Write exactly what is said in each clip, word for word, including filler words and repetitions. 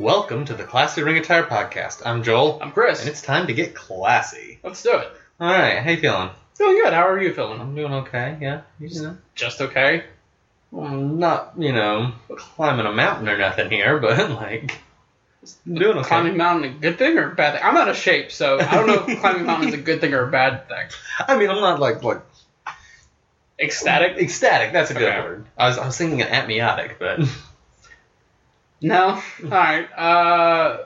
Welcome to the Classy Ring Attire Podcast. I'm Joel. I'm Chris. And it's time to get classy. Let's do it. Alright, how you feeling? Feeling good. How are you feeling? I'm doing okay, yeah. You know. Just okay? Well, I'm not, you know, climbing a mountain or nothing here, but, like, doing okay. Climbing a mountain a good thing or a bad thing? I'm out of shape, so I don't know if climbing a mountain is a good thing or a bad thing. I mean, I'm not, like, like... Ecstatic? Ecstatic, that's a good Okay. word. I was, I was thinking an amniotic, but... No? Alright, uh...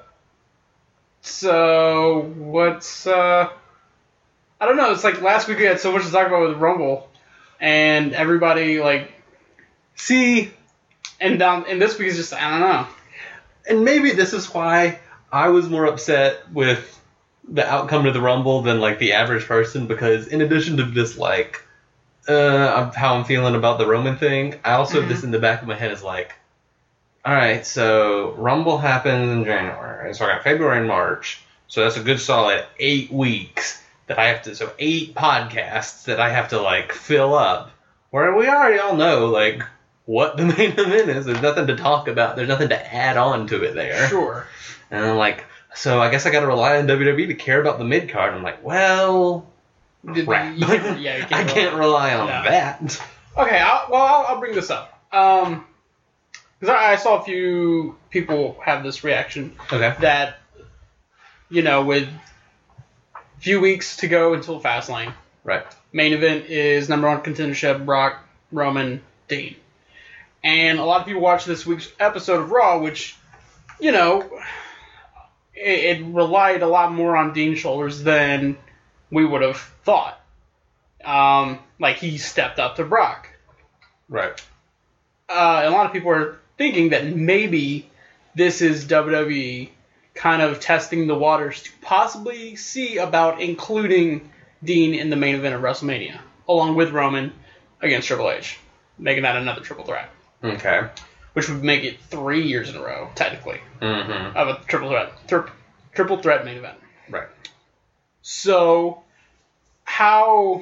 So, what's, uh... I don't know, it's like last week we had so much to talk about with Rumble, and everybody, like... See... And, um, and this week is just, I don't know. And maybe this is why I was more upset with the outcome of the Rumble than, like, the average person, because in addition to this, like, uh, how I'm feeling about the Roman thing, I also Mm-hmm. have this in the back of my head is like, alright, so Rumble happened in January, so I got February and March, so that's a good solid eight weeks that I have to, so eight podcasts that I have to, like, fill up, where we already all know, like, what the main event is. There's nothing to talk about. There's nothing to add on to it there. Sure. And I'm like, so I guess I got to rely on W W E to care about the mid card. I'm like, well, Did- crap. you can't- yeah, you can't I rely can't on- rely on No. that. Okay, I'll, well, I'll, I'll bring this up. Um, because I, I saw a few people have this reaction Okay. that, you know, with a few weeks to go until Fastlane, Right. main event is number one contendership, Brock, Roman, Dean. And a lot of people watched this week's episode of Raw, which, you know, it, it relied a lot more on Dean's shoulders than we would have thought. Um, like, he stepped up to Brock. Right. Uh, and a lot of people are thinking that maybe this is W W E kind of testing the waters to possibly see about including Dean in the main event of WrestleMania, along with Roman against Triple H, making that another triple threat, Okay. which would make it three years in a row, technically, Mm-hmm. of a triple threat, tri- triple threat main event. Right. So, how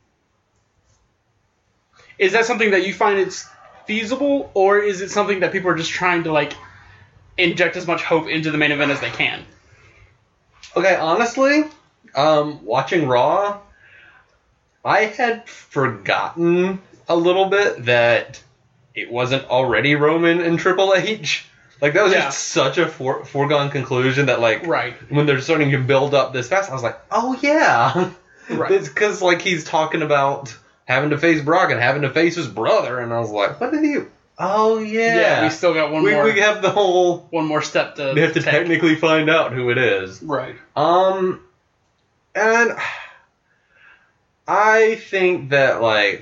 is that something that you find it's feasible, or is it something that people are just trying to like inject as much hope into the main event as they can? Okay, honestly, um, watching Raw, I had forgotten a little bit that it wasn't already Roman and Triple H. Like, that was Yeah. just such a for- foregone conclusion that, like, Right. when they're starting to build up this fast, I was like, oh, yeah. Right. It's because, like, he's talking about having to face Brock and having to face his brother, and I was like, what did he... Oh, yeah. Yeah, we still got one we, more we have the whole... one more step to We have to take. technically find out who it is. Right. Um, and I think that, like,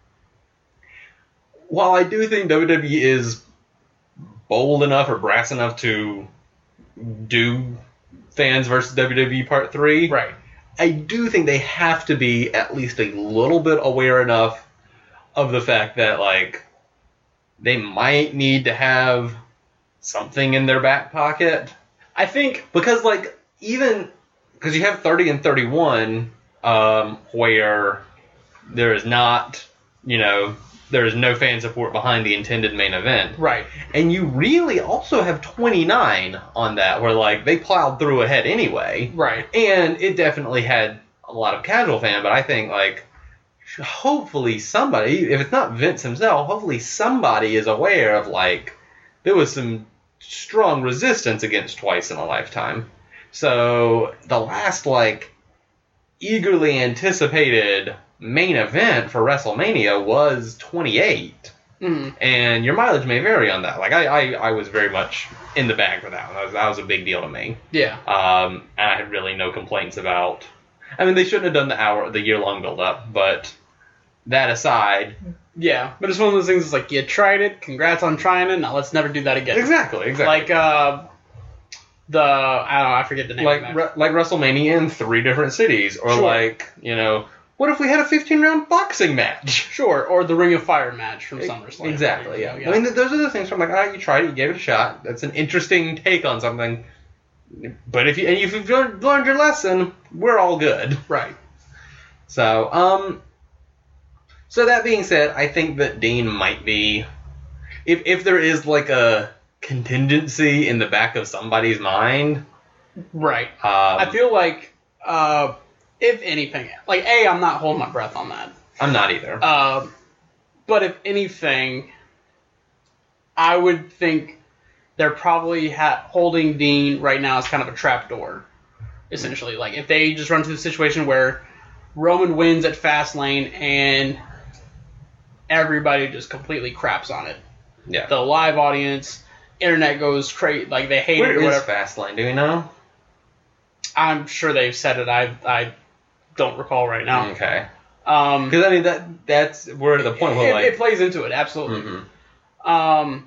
while I do think W W E is bold enough or brass enough to do Fans versus W W E Part three, Right. I do think they have to be at least a little bit aware enough of the fact that, like, they might need to have something in their back pocket. I think Because, like, even... Because you have thirty and thirty-one, um, where there is not, you know, there is no fan support behind the intended main event. right. And you really also have twenty-nine on that, where, like, they plowed through ahead anyway. Right. And it definitely had a lot of casual fan, but I think, like, hopefully somebody, if it's not Vince himself, hopefully somebody is aware of, like, there was some strong resistance against Twice in a Lifetime. So the last, like, eagerly anticipated main event for WrestleMania was twenty-eight. Mhm. And your mileage may vary on that. Like, I, I, I was very much in the bag for that one. That was, that was a big deal to me. Yeah. Um, and I had really no complaints about... I mean, they shouldn't have done the hour, the year-long build-up, but that aside... Yeah. But it's one of those things. It's like you tried it. Congrats on trying it. Now let's never do that again. Exactly, exactly. Like uh, the I don't know. I forget the name. like, of that. re- like WrestleMania in three different cities. Or Sure. like, you know, what if we had a fifteen-round boxing match? Sure, or the Ring of Fire match from SummerSlam. Exactly, yeah. Yeah, I mean, th- those are the things where I'm like, ah, you tried it, you gave it a shot. That's an interesting take on something. But if you and if you've learned learned your lesson, we're all good. right. So, um, so that being said, I think that Dean might be, if if there is like a contingency in the back of somebody's mind. Right. Um, I feel like, uh, if anything, like, A, I'm not holding my breath on that. I'm not either. Uh, but if anything, I would think they're probably ha- holding Dean right now as kind of a trapdoor, essentially. Like, if they just run into the situation where Roman wins at Fastlane and everybody just completely craps on it. Yeah. The live audience, internet goes crazy, like they hate Where it or is whatever. Fastlane? Do we know? I'm sure they've said it. I I don't recall right now. Okay. Um, Because I mean that that's we're the point it, where like it plays into it absolutely. mhm. Um.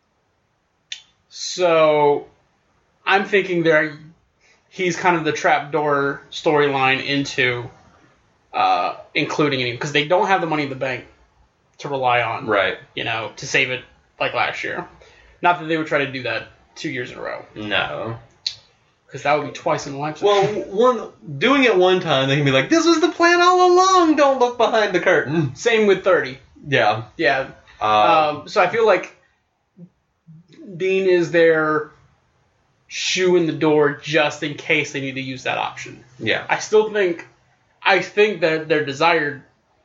So, I'm thinking there, he's kind of the trapdoor storyline into uh, including him because they don't have the money in the bank to rely on, Right. you know, to save it like last year. Not that they would try to do that two years in a row, No. because that would be twice in a lifetime. Well, one doing it one time, they can be like, "This was the plan all along. Don't look behind the curtain." Same with thirty. Yeah. Yeah. Um, Um, so I feel like Dean is their shoe in the door just in case they need to use that option. yeah. I still think, I think that their desired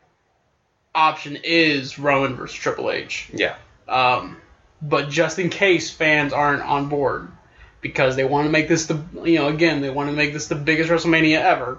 option is Roman versus Triple H. Yeah. Um, but just in case fans aren't on board, because they want to make this the, you know, again, they want to make this the biggest WrestleMania ever,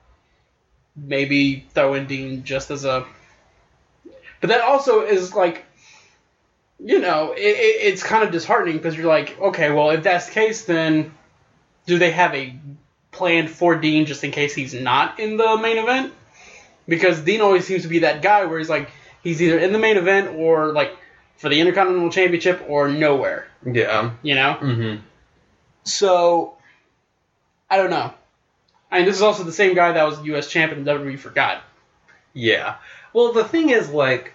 maybe throw in Dean just as a, but that also is like, you know, it, it, it's kind of disheartening because you're like, okay, well, if that's the case, then do they have a plan for Dean just in case he's not in the main event? Because Dean always seems to be that guy where he's like, he's either in the main event or like for the Intercontinental Championship or nowhere, Yeah. you know? Mm-hmm. So, I don't know. I mean, this is also the same guy that was U S champion and W W E forgot. Yeah. Well, the thing is, like,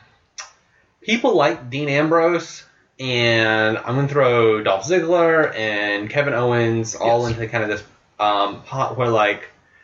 people like Dean Ambrose, and I'm going to throw Dolph Ziggler and Kevin Owens all Yes. into kind of this um, pot where, like,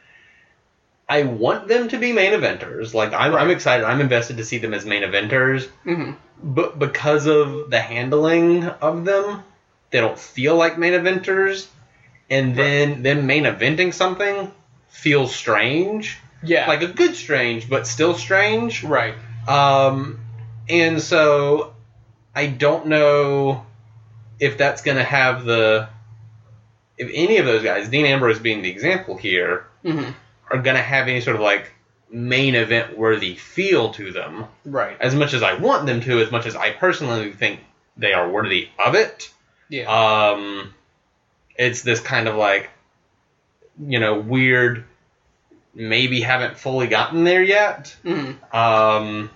I want them to be main eventers. Like, I'm, Right. I'm excited. I'm invested to see them as main eventers. Mm-hmm. But because of the handling of them, they don't feel like main eventers. And then them main eventing something feels strange. Yeah. Like a good strange, but still strange. right. Um, and so I don't know if that's going to have the... If any of those guys, Dean Ambrose being the example here, Mm-hmm. are going to have any sort of like main event worthy feel to them. Right. As much as I want them to, as much as I personally think they are worthy of it. Yeah. Um, it's this kind of like, you know, weird, maybe haven't fully gotten there yet. mm-hmm. Um,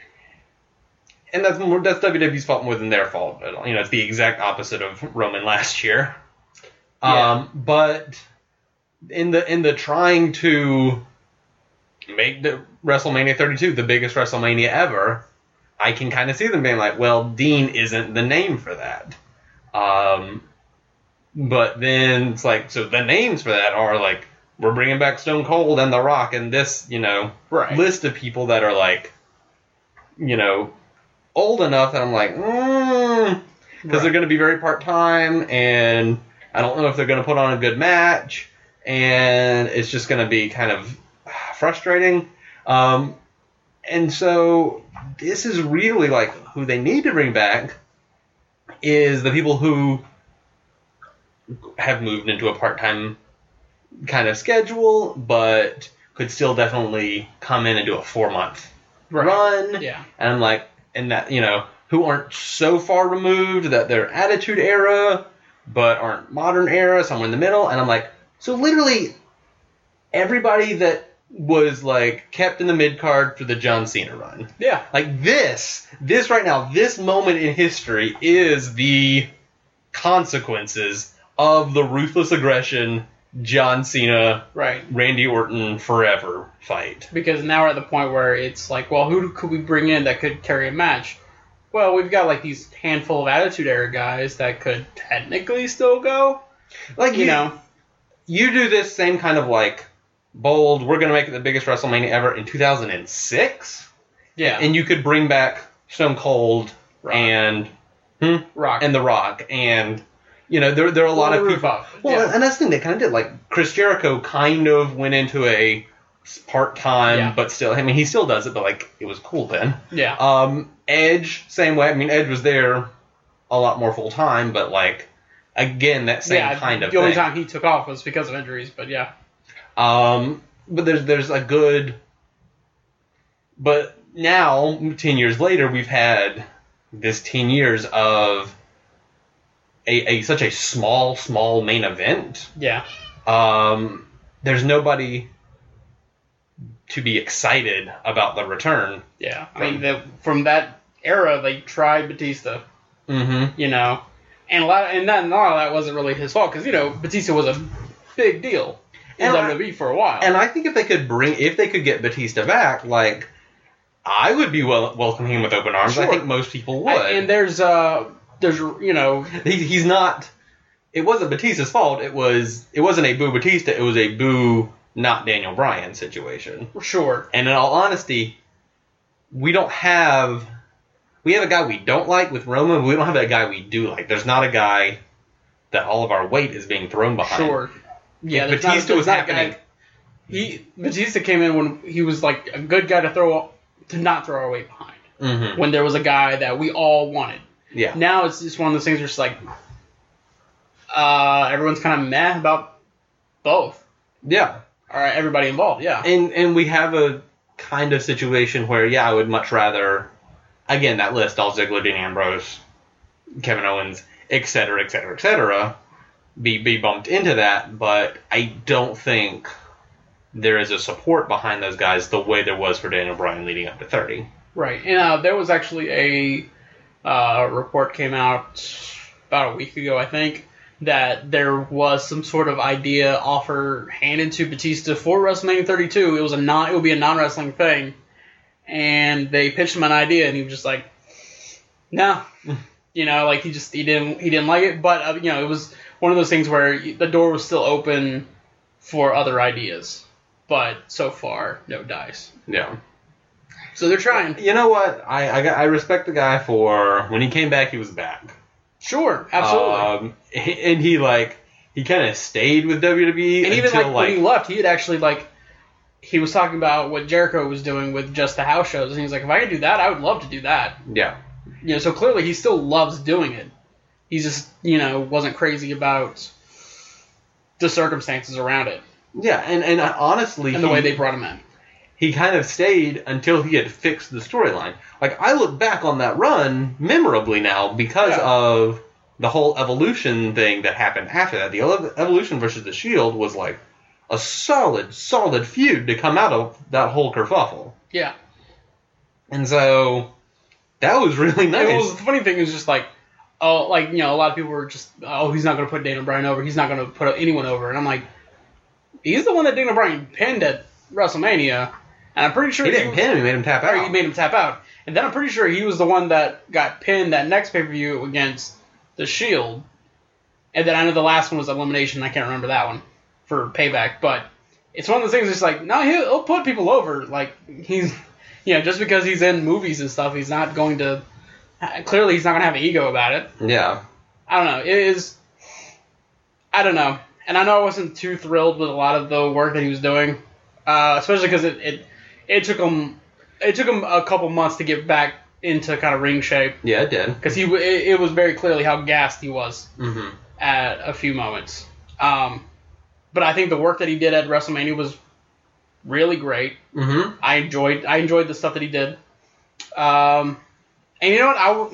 and that's more, that's W W E's fault more than their fault. But, you know, it's the exact opposite of Roman last year. Yeah. Um, but in the in the trying to make the WrestleMania thirty-two the biggest WrestleMania ever, I can kind of see them being like, well, Dean isn't the name for that. Um, but then it's like, so the names for that are like, we're bringing back Stone Cold and The Rock and this, you know, Right. list of people that are like, you know, old enough that I'm like, mm, because Right. they're going to be very part-time, and I don't know if they're going to put on a good match, and it's just going to be kind of frustrating. Um, and so this is really like who they need to bring back is the people who have moved into a part-time kind of schedule, but could still definitely come in and do a four-month Right. run. Yeah. And I'm like, and that, you know, who aren't so far removed that they're Attitude Era, but aren't Modern Era, somewhere in the middle. And I'm like, so literally everybody that was like kept in the mid card for the John Cena run. Yeah. Like this, this right now, this moment in history is the consequences of the ruthless aggression John Cena, Right. Randy Orton forever fight. Because now we're at the point where it's like, well, who could we bring in that could carry a match? Well, we've got like these handful of Attitude Era guys that could technically still go. Like You know. you do this same kind of like bold, we're going to make it the biggest WrestleMania ever in two thousand six, Yeah. and you could bring back Stone Cold Rock. and Hmm? Rock. And The Rock, and you know there there are a lot of people. Up. Well, yeah. and that's the thing they kind of did. Like Chris Jericho kind of went into a part time, Yeah. but still, I mean, he still does it, but like it was cool then. Yeah. Um, Edge, same way. I mean, Edge was there a lot more full time, but like again, that same yeah, kind of the only thing. time he took off was because of injuries, but yeah. Um, but there's there's a good. But now, ten years later, we've had this ten years of a, a such a small, small main event. Yeah. Um, there's nobody to be excited about the return. Yeah. I mean, the, from that era, they tried Batista, Mm-hmm. you know, and a lot, and that, and a lot of that wasn't really his fault because you know Batista was a big deal in And I- W W E for a while. And I think if they could bring, if they could get Batista back, like, I would be wel- welcoming him with open arms. I Sure. think most people would. and there's uh, there's you know, he, he's not. It wasn't Batista's fault. It was. It wasn't a boo Batista. It was a boo not Daniel Bryan situation. sure. And in all honesty, we don't have. We have a guy we don't like with Roman, but we don't have that guy we do like. There's not a guy that all of our weight is being thrown behind. Sure. Yeah, If there's Batista not, was there's not a happening. guy- He Batista came in when he was like a good guy to throw to not throw our weight behind. Mm-hmm. When there was a guy that we all wanted. Yeah. Now it's just one of those things where it's like, uh, everyone's kind of meh about both. Yeah. All right, everybody involved. Yeah. And and we have a kind of situation where, yeah, I would much rather, again, that list, Dolph Ziggler, Dean Ambrose, Kevin Owens, et cetera, et cetera, et cetera, be, be bumped into that, but I don't think there is a support behind those guys the way there was for Daniel Bryan leading up to thirty. Right. And uh, there was actually a uh, report came out about a week ago, I think, that there was some sort of idea offer handed to Batista for WrestleMania thirty-two. It was a non, it would be a non-wrestling thing, and they pitched him an idea, and he was just like, "No," you know, like he just he didn't he didn't like it. But uh, you know, it was one of those things where the door was still open for other ideas, but so far, no dice. Yeah. So they're trying. You know what? I I, got, I respect the guy for when he came back, he was back. Sure, absolutely. Um, and he like he kind of stayed with W W E And even until like, like when he left, he had actually like he was talking about what Jericho was doing with just the house shows, and he was like, if I could do that, I would love to do that. yeah. You know, so clearly he still loves doing it. He just you know wasn't crazy about the circumstances around it Yeah, and, and honestly, and the he, way they brought him in. he kind of stayed until he had fixed the storyline. Like, I look back on that run memorably now because Yeah. of the whole Evolution thing that happened after that. The Ele- Evolution versus the Shield was like a solid, solid feud to come out of that whole kerfuffle. Yeah. And so, that was really nice. It was, the funny thing is just like, oh, like, you know, a lot of people were just, oh, he's not going to put Daniel Bryan over. He's not going to put anyone over. And I'm like, he's the one that Daniel Bryan pinned at WrestleMania. And I'm pretty sure he didn't was, pin him, he made him tap or out. he made him tap out. And then I'm pretty sure he was the one that got pinned that next pay-per-view against the Shield. And then I know the last one was Elimination. I can't remember that one for Payback. But it's one of those things that's like, no, he'll, he'll put people over. Like, he's, you know, just because he's in movies and stuff, he's not going to, clearly he's not going to have an ego about it. Yeah. I don't know. It is, I don't know. And I know I wasn't too thrilled with a lot of the work that he was doing, uh, especially because it, it it took him it took him a couple months to get back into kind of ring shape Yeah, it did. because he w- it, it was very clearly how gassed he was Mm-hmm. at a few moments. Um, but I think the work that he did at WrestleMania was really great. Mm-hmm. I enjoyed I enjoyed the stuff that he did. Um, and you know what? I w-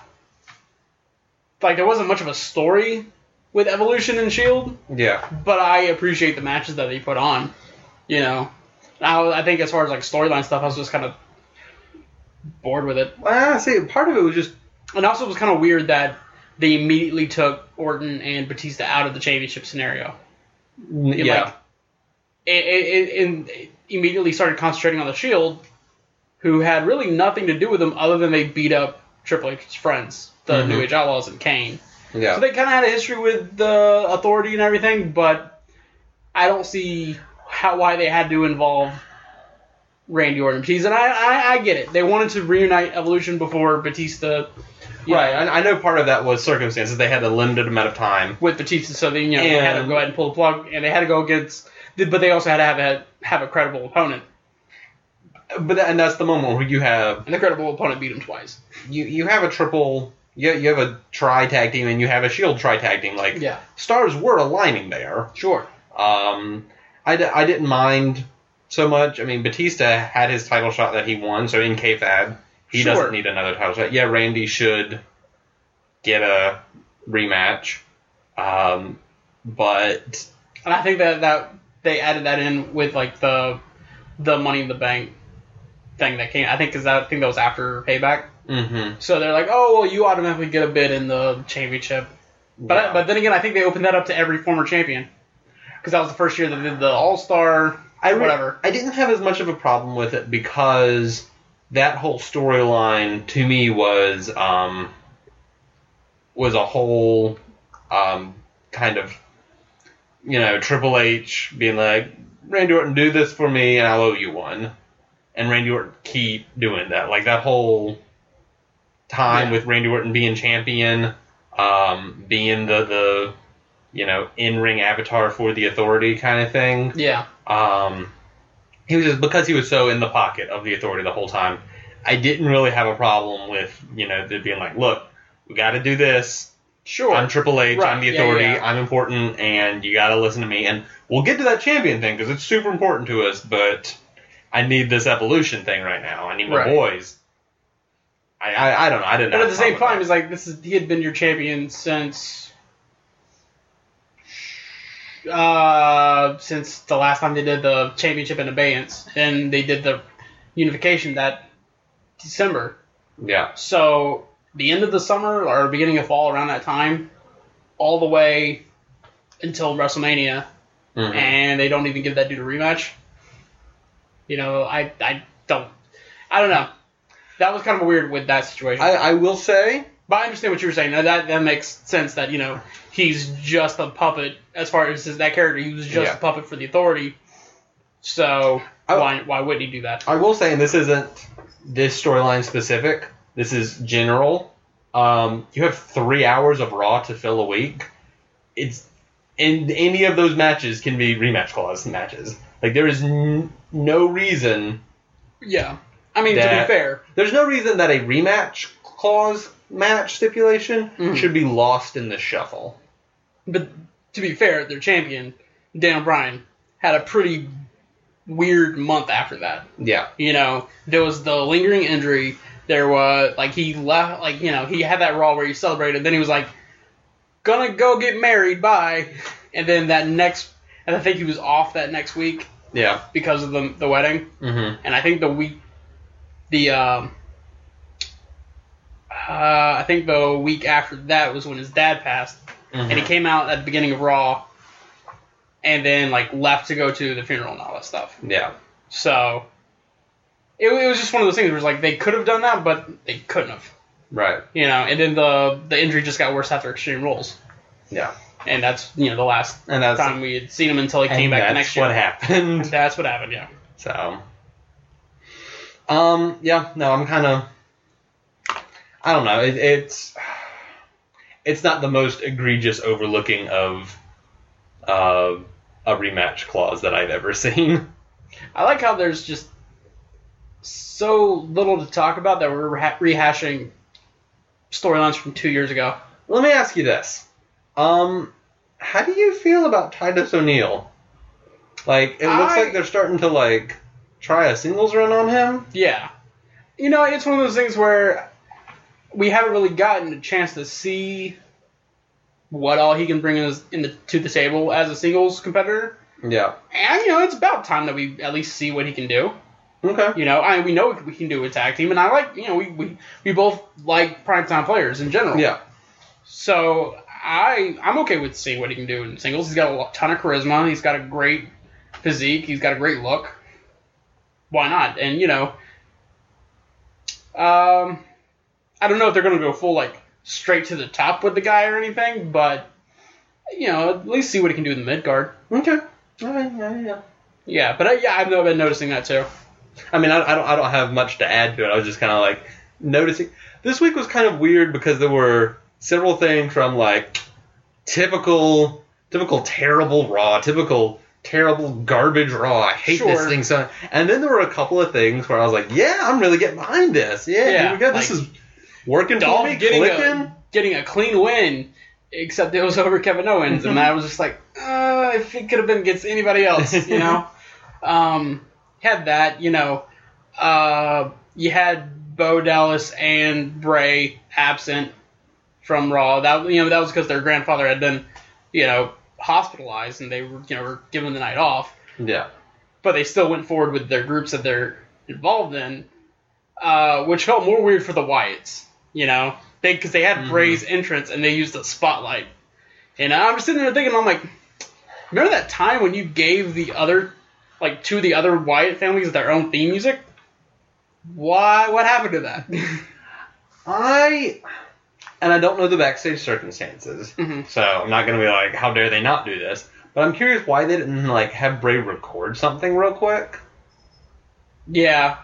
like there wasn't much of a story with Evolution and Shield, Yeah. but I appreciate the matches that they put on. You know, I, I think as far as like storyline stuff, I was just kind of bored with it. Well, I say part of it was just And also, it was kind of weird that they immediately took Orton and Batista out of the championship scenario. It, yeah. Like, it, it, it, and it immediately started concentrating on the Shield, who had really nothing to do with them other than they beat up Triple H's friends, the Mhm. New Age Outlaws and Kane. yeah. So they kind of had a history with the Authority and everything, but I don't see how why they had to involve Randy Orton and Batista, and I, I, I get it. They wanted to reunite Evolution before Batista. Right, know, I, I know part of that was circumstances. They had a limited amount of time with Batista, so they, you know, they had to go ahead and pull the plug, and they had to go against, but they also had to have a have a credible opponent. But that, and that's the moment where you have and the credible opponent beat him twice. You you have a triple, you you have a tri tag team, and you have a Shield tri tag team. Like yeah. stars were aligning there. Sure. Um, I, d- I didn't mind so much. I mean, Batista had his title shot that he won, so in kayfabe, he sure. doesn't need another title shot. Yeah, Randy should get a rematch, um, but and I think that, that they added that in with like the the Money in the Bank thing that came. I think because I think that was after Payback. Mm-hmm. So they're like, oh well, you automatically get a bid in the championship. But yeah. I, but then again, I think they opened that up to every former champion. Because that was the first year they did the All-Star, I re- whatever. I didn't have as much of a problem with it because that whole storyline to me was um, was a whole um, kind of, you know, Triple H being like, Randy Orton, do this for me and I'll owe you one. And Randy Orton keep doing that. Like that whole time yeah. with Randy Orton being champion, um, being the... the you know, in-ring avatar for the Authority kind of thing. Yeah. Um, he was just, because he was so in the pocket of the Authority the whole time, I didn't really have a problem with, you know, it being like, look, we got to do this. Sure. I'm Triple H, right. I'm the yeah, Authority, yeah. I'm important, and you got to listen to me. And we'll get to that champion thing because it's super important to us, but I need this Evolution thing right now. I need my right. boys. I, I I don't know. I didn't know. But at the same time, it's like, this is he had been your champion since... Uh, since the last time they did the championship in abeyance, and they did the unification that December. Yeah. So the end of the summer or beginning of fall, around that time, all the way until WrestleMania, mm-hmm. and they don't even give that dude a rematch. You know, I I don't I don't know. That was kind of weird with that situation. I, I will say. But I understand what you were saying. That that makes sense that, you know, he's just a puppet as far as his, that character. He was just yeah. a puppet for the Authority. So I, why why wouldn't he do that? I will say, and this isn't this storyline specific, this is general. Um, you have three hours of Raw to fill a week. It's and any of those matches can be rematch clause matches. Like there is n- no reason. Yeah. I mean, that, to be fair. There's no reason that a rematch clause match stipulation mm-hmm. should be lost in the shuffle. But to be fair, their champion, Daniel Bryan, had a pretty weird month after that. Yeah. You know, there was the lingering injury. There was, like, he left, like, you know, he had that Raw where he celebrated. Then he was like, gonna go get married, bye. And then that next, and I think he was off that next week. Yeah. Because of the the wedding. Mm-hmm. And I think the week, the, um, Uh, I think the week after that was when his dad passed, mm-hmm. and he came out at the beginning of Raw, and then like left to go to the funeral and all that stuff. Yeah. So it, it was just one of those things where it's like they could have done that, but they couldn't have. Right. You know, and then the the injury just got worse after Extreme Rules. Yeah. And that's you know the last and that's, time we had seen him until he came back the next year. That's what happened. And that's what happened. Yeah. So. Um. Yeah. No. I'm kind of. I don't know. It, it's it's not the most egregious overlooking of uh, a rematch clause that I've ever seen. I like how there's just so little to talk about that we're reha- rehashing storylines from two years ago. Let me ask you this: um, how do you feel about Titus O'Neil? Like, it looks I, like they're starting to like try a singles run on him. Yeah, you know, it's one of those things where we haven't really gotten a chance to see what all he can bring in, in the, to the table as a singles competitor. Yeah. And, you know, it's about time that we at least see what he can do. Okay. You know, I we know we can do a tag team, and I like, you know, we, we, we both like primetime players in general. Yeah. So, I, I'm okay with seeing what he can do in singles. He's got a ton of charisma. He's got a great physique. He's got a great look. Why not? And, you know, um... I don't know if they're going to go full, like, straight to the top with the guy or anything, but, you know, at least see what he can do in the mid-card. Okay. All right, yeah, yeah. Yeah, but, uh, yeah, I've been noticing that, too. I mean, I, I don't I don't have much to add to it. I was just kind of like noticing. This week was kind of weird because there were several things from like typical typical terrible Raw, typical terrible garbage Raw. I hate Sure. this thing so. And then there were a couple of things where I was like, yeah, I'm really getting behind this. Yeah, Yeah, here we go. This like, is working for Dolph me. getting Clicking. a, getting a clean win, except it was over Kevin Owens, and I was just like, uh, if it could have been against anybody else, you know? um, had that, you know. Uh, you had Bo Dallas and Bray absent from Raw. That you know that was because their grandfather had been, you know, hospitalized, and they were you know were given the night off. Yeah. But they still went forward with their groups that they're involved in, uh, which felt more weird for the Wyatts, you know, they because they had Mhm. Bray's entrance and they used the spotlight, and I'm just sitting there thinking, I'm like, remember that time when you gave the other, like two of the other Wyatt families their own theme music? Why? What happened to that? I and I don't know the backstage circumstances, Mhm. so I'm not gonna be like, how dare they not do this? But I'm curious why they didn't like have Bray record something real quick. Yeah.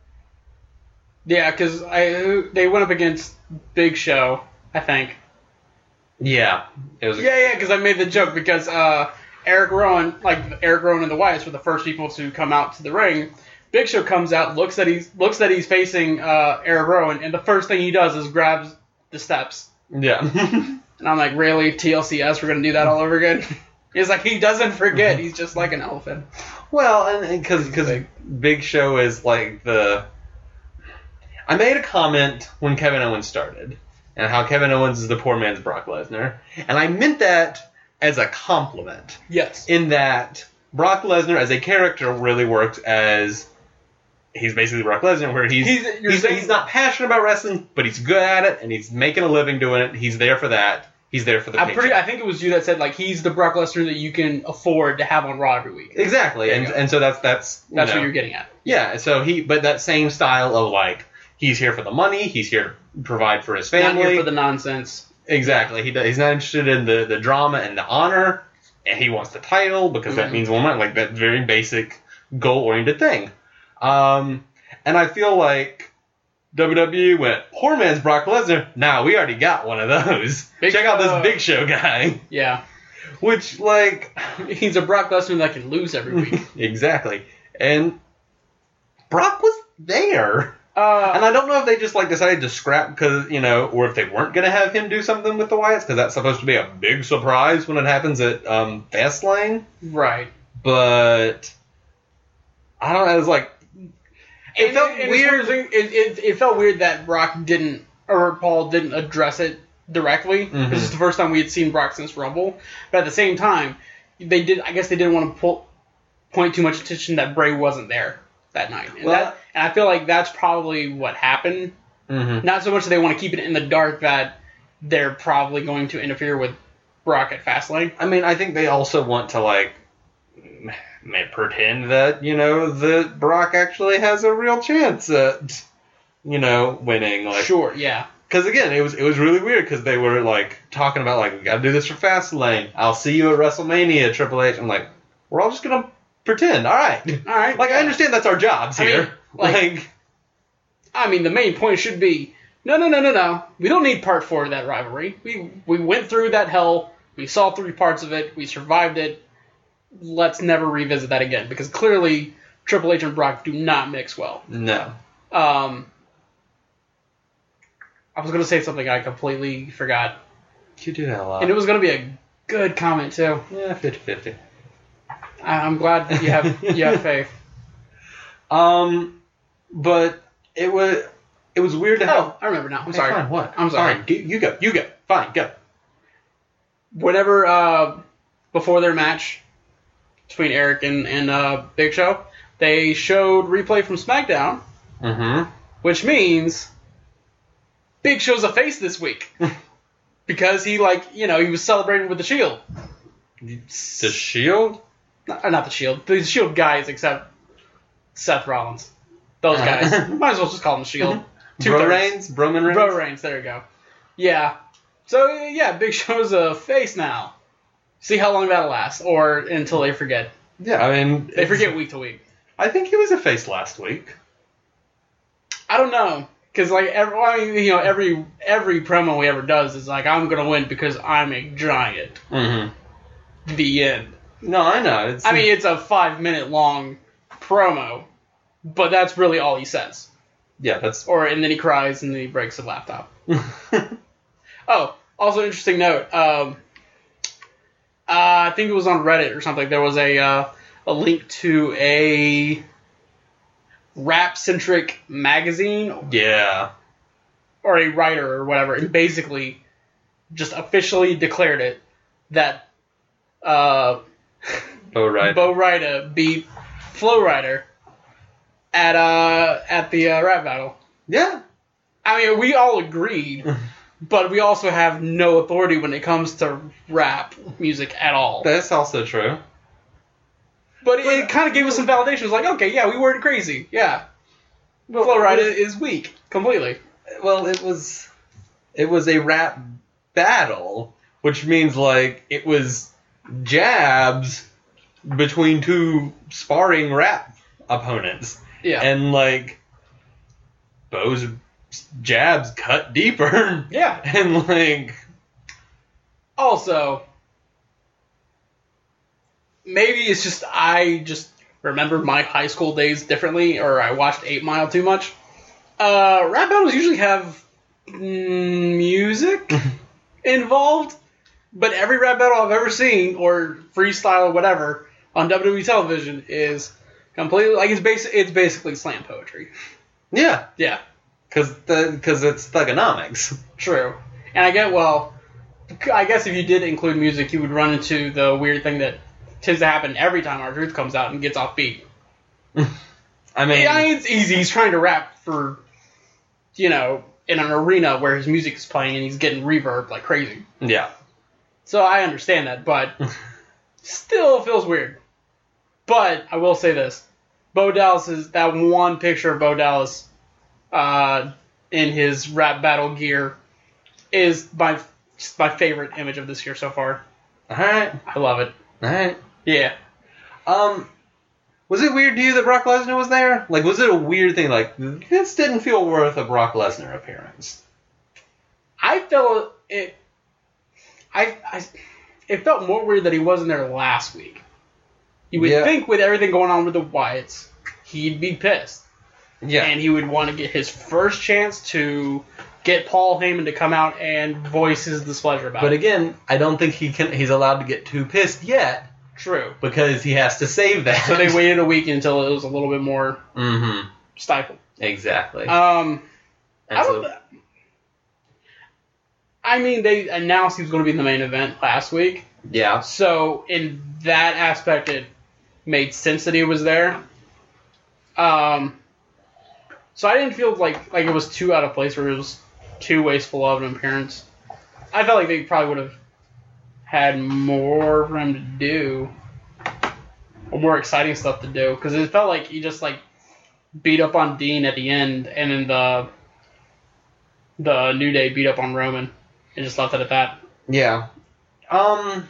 Yeah, because I they went up against Big Show, I think. Yeah, it was. Yeah, yeah, because I made the joke because uh, Eric Rowan, like Eric Rowan and the Wyatts were the first people to come out to the ring. Big Show comes out, looks that he's looks that he's facing uh, Eric Rowan, and the first thing he does is grabs the steps. Yeah. And I'm like, really, T L C S, we're gonna do that all over again? He's like, he doesn't forget. He's just like an elephant. Well, and because because Big. Big Show is like the. I made a comment when Kevin Owens started, and how Kevin Owens is the poor man's Brock Lesnar, and I meant that as a compliment. Yes. In that Brock Lesnar as a character really works as he's basically Brock Lesnar, where he's He's- he's, you're saying- he's not passionate about wrestling, but he's good at it, and he's making a living doing it. He's there for that. He's there for the I'm paycheck. pretty. I think it was you that said like he's the Brock Lesnar that you can afford to have on Raw every week. Exactly, There you and go. and so that's that's you That's know, what you're getting at. yeah. So he, but that same style of like he's here for the money, he's here to provide for his Not family. here for the nonsense. Exactly, he does, he's not interested in the the drama and the honor, and he wants the title because that Mhm. means more money. Like that very basic goal oriented thing. Um, and I feel like W W E went, poor man's Brock Lesnar. Nah, we already got one of those. Big Check out Show. this Big Show guy. Yeah. Which, like, He's a Brock Lesnar that can lose every week. exactly. And Brock was there. Uh, And I don't know if they just, like, decided to scrap because, you know, or if they weren't going to have him do something with the Wyatts because that's supposed to be a big surprise when it happens at um, Fastlane. right. But I don't know. It was like, it And felt and it's weird. one of the things- It, it, it felt weird that Brock didn't, or Paul didn't address it directly. Mhm. This is the first time we had seen Brock since Rumble. But at the same time, they did. I guess they didn't want to pull, point too much attention that Bray wasn't there that night. And, Well- that, and I feel like that's probably what happened. Mm-hmm. Not so much that they want to keep it in the dark that they're probably going to interfere with Brock at Fastlane. I mean, I think they also want to, like, may pretend that, you know, that Brock actually has a real chance at, you know, winning. Like, Sure, yeah. because again, it was it was really weird because they were like talking about like we got to do this for Fastlane. I'll see you at WrestleMania, Triple H. I'm like, we're all just gonna pretend. All right, All right. like I yeah. understand that's our jobs I mean, here. like- like, I mean, the main point should be, no, no, no, no, no. We don't need part four of that rivalry. We we went through that hell. We saw three parts of it. We survived it. Let's never revisit that again because clearly Triple H and Brock do not mix well. no. Um, I was gonna say something I completely forgot, You do that a lot. and it was gonna be a good comment too. yeah, fifty-fifty. I- I'm glad you have you have faith. Um, but it was it was weird to have. Oh, I remember now. I'm Okay, sorry. Fine, what? I'm sorry. Fine. You, you go. You go. Fine. Go. Whenever uh, before their match between Eric and, and uh, Big Show, they showed replay from SmackDown, Mm-hmm. which means Big Show's a face this week because he like you know he was celebrating with the Shield, The Shield. not, not the Shield, the Shield guys except Seth Rollins, those Uh-huh. guys. Might as well just call them Shield. Mm-hmm. Bro Reigns. Broman Reigns. Bro Reigns, there you go. Yeah. So yeah, Big Show's a face now. See how long that'll last, or until they forget. Yeah, I mean, They forget week to week. I think he was a face last week. I don't know. Because, like, every, I mean, you know, every every promo he ever does is like, I'm going to win because I'm a giant. Mm-hmm. The end. No, I know. It's, I mean, it's a five-minute long promo, but that's really all he says. Yeah, that's... Or, and then he cries, and then he breaks the laptop. Oh, also interesting note. Um, uh, I think it was on Reddit or something. There was a uh, a link to a rap-centric magazine. Yeah. Or a writer or whatever, and basically just officially declared it that uh, Bo Rida. Bo Rida beat Flo Rida at uh at the uh, rap battle. Yeah. I mean, we all agreed, but we also have no authority when it comes to rap music at all. That's also true. But it, it kind of gave us some validation. It was like, okay, yeah, we weren't crazy. Yeah. Well, Flo Rida is weak. Completely. Well, it was... It was a rap battle, which means, like, it was jabs between two sparring rap opponents. Yeah. And, like, Bo's jabs cut deeper. Yeah. And, like... Also, maybe it's just I just remember my high school days differently, or I watched eight mile too much. Uh, rap battles usually have mm, music involved, but every rap battle I've ever seen, or freestyle or whatever, on W W E television is completely, like, it's, basi- it's basically slam poetry. Yeah. Yeah. Because because it's thugonomics. True. And I get, well, I guess if you did include music, you would run into the weird thing that tends to happen every time R-Truth comes out and gets off beat. I mean... Yeah, it's easy. He's trying to rap for, you know, in an arena where his music is playing and he's getting reverb like crazy. Yeah. So I understand that, but still feels weird. But I will say this. Bo Dallas is, that one picture of Bo Dallas uh, in his rap battle gear is my my favorite image of this year so far. Alright. I love it. Alright. Yeah. Um, was it weird to you that Brock Lesnar was there? Like, was it a weird thing? Like, this didn't feel worth a Brock Lesnar appearance. I felt it. I, I it felt more weird that he wasn't there last week. You would Yeah. think with everything going on with the Wyatts, he'd be pissed. Yeah. And he would want to get his first chance to get Paul Heyman to come out and voice his displeasure about But it. again, I don't think he can. He's allowed to get too pissed yet True. because he has to save that. So they waited a week until it was a little bit more Mm-hmm. stifled. Exactly. Um, And I so- don't. I mean, they announced he was going to be in the main event last week. yeah. So in that aspect, it made sense that he was there. Um, so I didn't feel like like it was too out of place, where it was too wasteful of an appearance. I felt like they probably would have had more for him to do, or more exciting stuff to do, because it felt like he just like beat up on Dean at the end, and then the the New Day beat up on Roman, and just left it at that. Yeah. Um,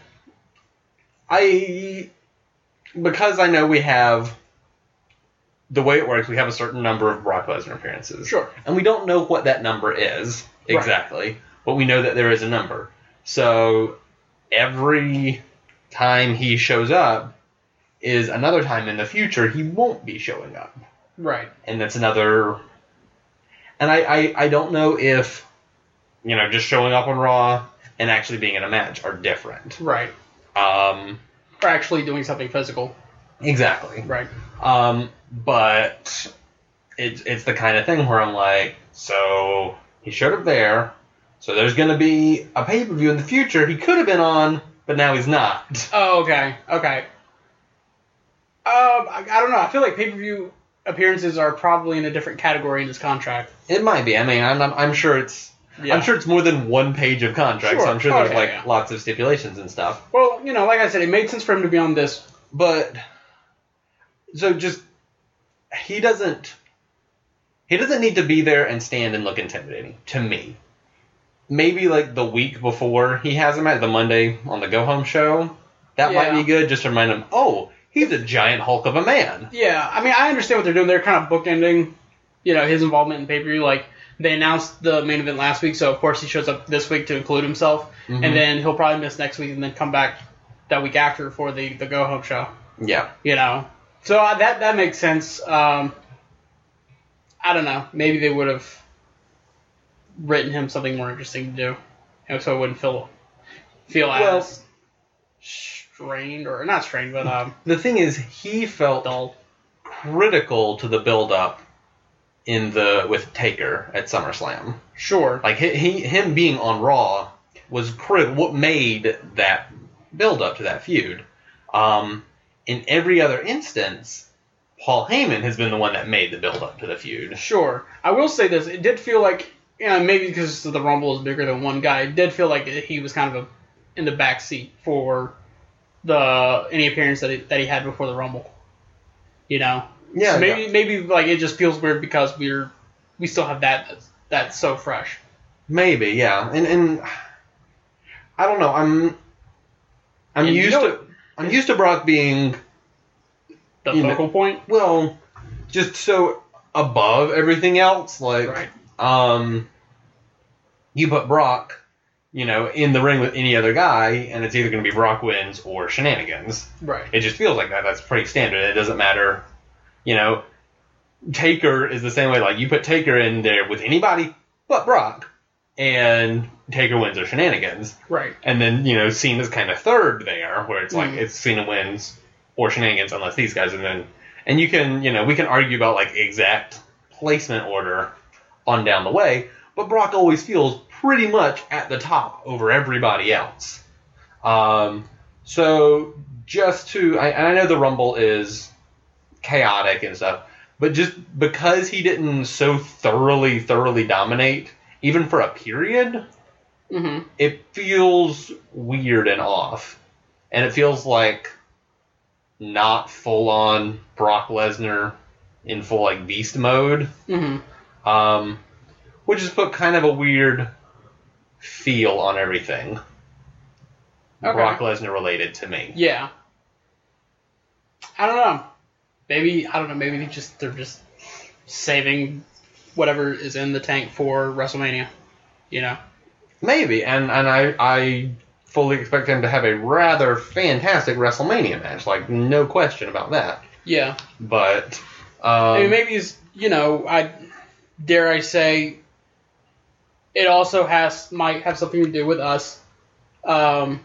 I, because I know we have, the way it works, we have a certain number of Brock Lesnar appearances. Sure. And we don't know what that number is exactly, right. But we know that there is a number. So every time he shows up is another time in the future he won't be showing up. Right. And that's another, and I, I, I don't know if, you know, just showing up on Raw and actually being in a match are different. Right. Um, Or actually doing something physical. exactly. Right. Um, but it's it's the kind of thing where I'm like, so he showed up there, so there's going to be a pay-per-view in the future he could have been on, but now he's not. Oh, okay. Okay. Um, I, I don't know. I feel like pay-per-view appearances are probably in a different category in this contract. It might be. I mean, I'm I'm, I'm sure it's Yeah. I'm sure it's more than one page of contract, Sure. so I'm sure Oh, there's yeah, like yeah. lots of stipulations and stuff. Well, you know, like I said, it made sense for him to be on this. But so just he doesn't he doesn't need to be there and stand and look intimidating to me. Maybe like the week before he has him at the Monday on the Go Home show, that might Yeah. be good just to remind him, oh, he's a giant hulk of a man. Yeah, I mean, I understand what they're doing. They're kind of bookending, you know, his involvement in pay-per-view. Like, they announced the main event last week, so of course he shows up this week to include himself. Mm-hmm. And then he'll probably miss next week and then come back that week after for the, the go-home show. Yeah. You know? So uh, that that makes sense. Um, I don't know. Maybe they would have written him something more interesting to do, you know, so it wouldn't feel feel well, as strained, or not strained, but um. The thing is, he felt dull. critical to the build-up in the with Taker at SummerSlam. Sure. Like he, he him being on Raw was critical. What made that build-up to that feud? Um, in every other instance, Paul Heyman has been the one that made the build-up to the feud. Sure. I will say this: it did feel like, you know, maybe because the Rumble is bigger than one guy, it did feel like he was kind of a, in the back seat for the any appearance that he, that he had before the Rumble. You know. Yeah. So maybe yeah. maybe like it just feels weird because we're we still have that that's, that's so fresh. Maybe, yeah. And and I don't know. I'm I'm And used you know, to I'm used to Brock being the you focal know, point. Well, just so above everything else. Like, Right. um, you put Brock, you know, in the ring with any other guy, and it's either going to be Brock wins or shenanigans. Right. It just feels like that. That's pretty standard. It doesn't matter. You know, Taker is the same way. Like, you put Taker in there with anybody but Brock, and Taker wins or shenanigans. Right. And then, you know, Cena's kind of third there, where it's like, Mm. it's Cena wins or shenanigans unless these guys, and then, and you can, you know, we can argue about, like, exact placement order on down the way, but Brock always feels pretty much at the top over everybody else. Um, so, just to, I, and I know the Rumble is chaotic and stuff, but just because he didn't so thoroughly, thoroughly dominate, even for a period, Mm-hmm. it feels weird and off. And it feels like not full-on Brock Lesnar in full, like, beast mode. Mm-hmm. Um, which has put kind of a weird feel on everything. Okay. Brock Lesnar related to me. Yeah. I don't know. Maybe, I don't know, maybe they just, they're just saving whatever is in the tank for WrestleMania. You know? Maybe, and, and I, I fully expect him to have a rather fantastic WrestleMania match. Like, no question about that. Yeah. But, um... I mean, maybe it's, you know, I dare I say, it also has, might have something to do with us, um...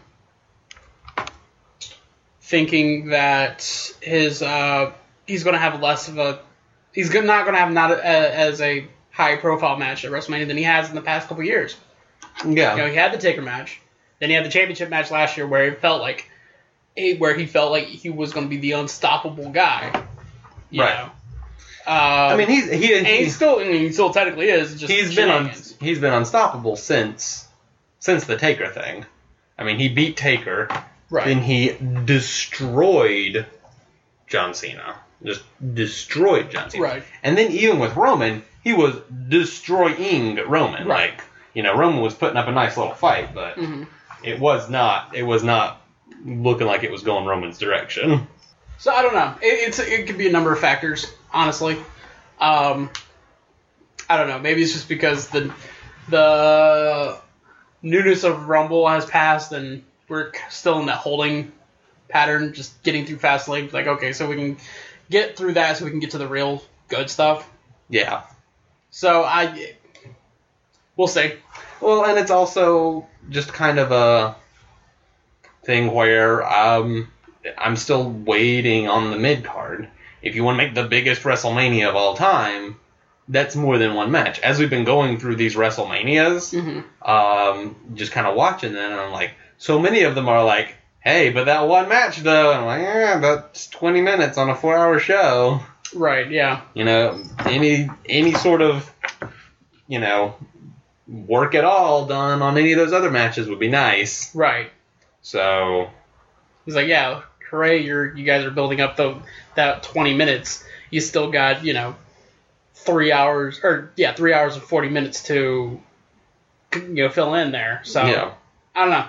thinking that his uh, he's going to have less of a he's not going to have not a, as a high profile match at WrestleMania than he has in the past couple years. Yeah, you know, he had the Taker match, then he had the championship match last year where it felt like where he felt like he was going to be the unstoppable guy. You right. know? Um, I mean, he's he, and he still I mean, he still technically is. Just he's been un, he's been unstoppable since since the Taker thing. I mean, he beat Taker. Right. Then he destroyed John Cena. Just destroyed John Cena. Right. And then even with Roman, he was destroying Roman. Right. Like, you know, Roman was putting up a nice little fight, but mm-hmm. it was not it was not looking like it was going Roman's direction. So I don't know. It, it's it could be a number of factors, honestly. Um, I don't know. Maybe it's just because the the newness of Rumble has passed and we're still in that holding pattern, just getting through Fastlane. Like, okay, so we can get through that so we can get to the real good stuff. Yeah. So, I... We'll see. Well, and it's also just kind of a thing where um, I'm still waiting on the mid-card. If you want to make the biggest WrestleMania of all time, that's more than one match. As we've been going through these WrestleManias, mm-hmm. um, just kind of watching them, and I'm like, so many of them are like, hey, but that one match, though, and I'm like, yeah, that's twenty minutes on a four-hour show. Right, yeah. You know, any any sort of, you know, work at all done on any of those other matches would be nice. Right. So. He's like, yeah, hooray, you're, you guys are building up the that twenty minutes. You still got, you know, three hours, or, yeah, three hours and forty minutes to, you know, fill in there. So, yeah. I don't know.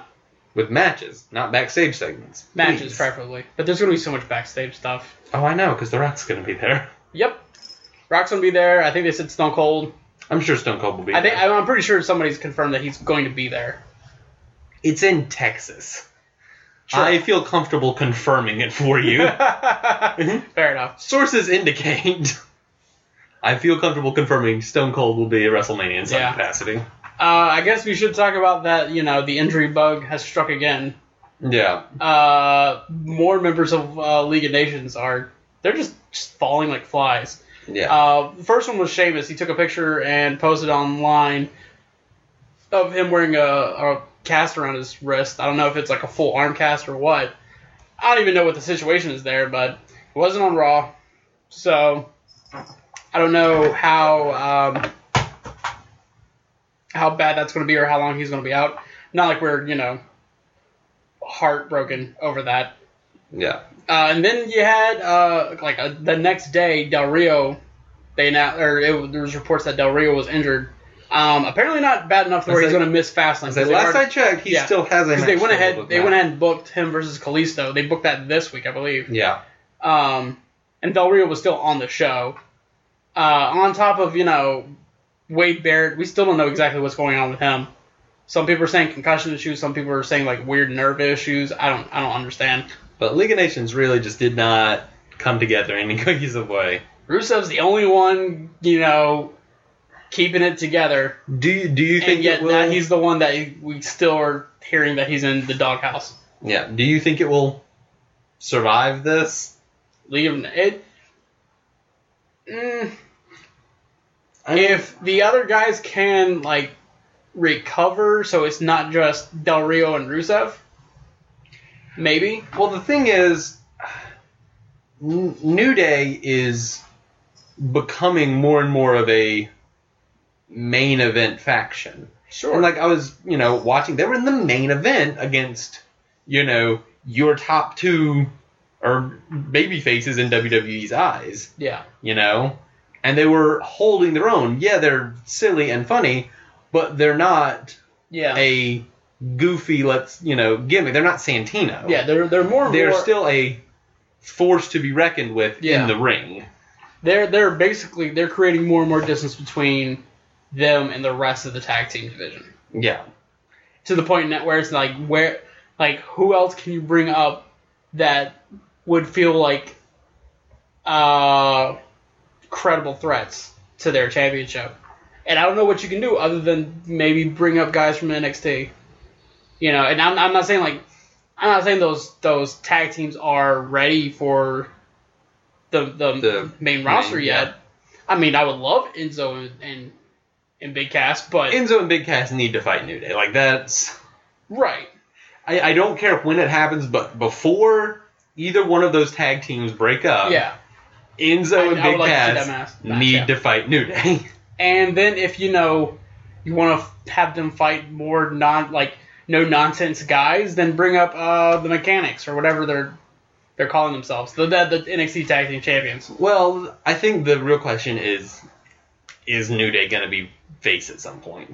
with matches, not backstage segments. Matches, Please. preferably. But there's going to be so much backstage stuff. Oh, I know, because The Rock's going to be there. Yep. Rock's going to be there. I think they said Stone Cold. I'm sure Stone Cold will be I think, there. I'm pretty sure somebody's confirmed that he's going to be there. It's in Texas. Sure. I feel comfortable confirming it for you. Fair enough. Sources indicate. I feel comfortable confirming Stone Cold will be at WrestleMania in some Yeah. capacity. Uh, I guess we should talk about that, you know, the injury bug has struck again. Yeah. Uh, more members of uh, League of Nations are, they're just, just falling like flies. Yeah. Uh, the first one was Sheamus. He took a picture and posted online of him wearing a, a cast around his wrist. I don't know if it's like a full arm cast or what. I don't even know what the situation is there, but it wasn't on Raw. So, I don't know how um, how bad that's going to be or how long he's going to be out. Not like we're, you know, heartbroken over that. yeah. Uh, and then you had, uh, like, uh, the next day, Del Rio, they announced, or it, there was reports that Del Rio was injured. Um, apparently not bad enough to where I he's say- going to miss Fastlane. I said, last I checked, he yeah. still has a Because match they went scheduled ahead, with they Matt. went ahead and booked him versus Kalisto. They booked that this week, I believe. Yeah. Um, and Del Rio was still on the show. Uh, on top of, you know, Wade Barrett, we still don't know exactly what's going on with him. Some people are saying concussion issues. Some people are saying like weird nerve issues. I don't, I don't understand. But League of Nations really just did not come together in any cohesive way. Rusev's the only one, you know, keeping it together. Do you, do you think And yet it will? that he's the one that we still are hearing that he's in the doghouse. Yeah. Do you think it will survive this? League of it. Mm, I mean, if the other guys can like recover, so it's not just Del Rio and Rusev, maybe. well, the thing is, N- New Day is becoming more and more of a main event faction. Sure. And like I was, you know, watching, they were in the main event against, you know, your top two or baby faces in W W E's eyes, yeah. you know, and they were holding their own. Yeah, they're silly and funny, but they're not Yeah. a goofy, let's, you know, gimmick. They're not Santino. yeah. They're they're more. and They're more, still a force to be reckoned with Yeah. in the ring. They're they're basically they're creating more and more distance between them and the rest of the tag team division. Yeah. To the point now where it's like where like who else can you bring up that would feel like uh credible threats to their championship? And I don't know what you can do other than maybe bring up guys from N X T. You know, and I'm I'm not saying like I'm not saying those those tag teams are ready for the the, The main roster main, yet. yeah. I mean, I would love Enzo and and, and Big Cass, but Enzo and Big Cass need to fight New Day. Like, that's... right. I, I don't care when it happens, but before either one of those tag teams break up, Yeah. Enzo I- and I would Big like to see Cass that mas- match, need yeah. to fight New Day. And then if you know you want to f- have them fight more non like no nonsense guys, then bring up uh, the Mechanics or whatever they're they're calling themselves, the the, the N X T Tag Team Champions. Well, I think the real question is, is New Day going to be face at some point?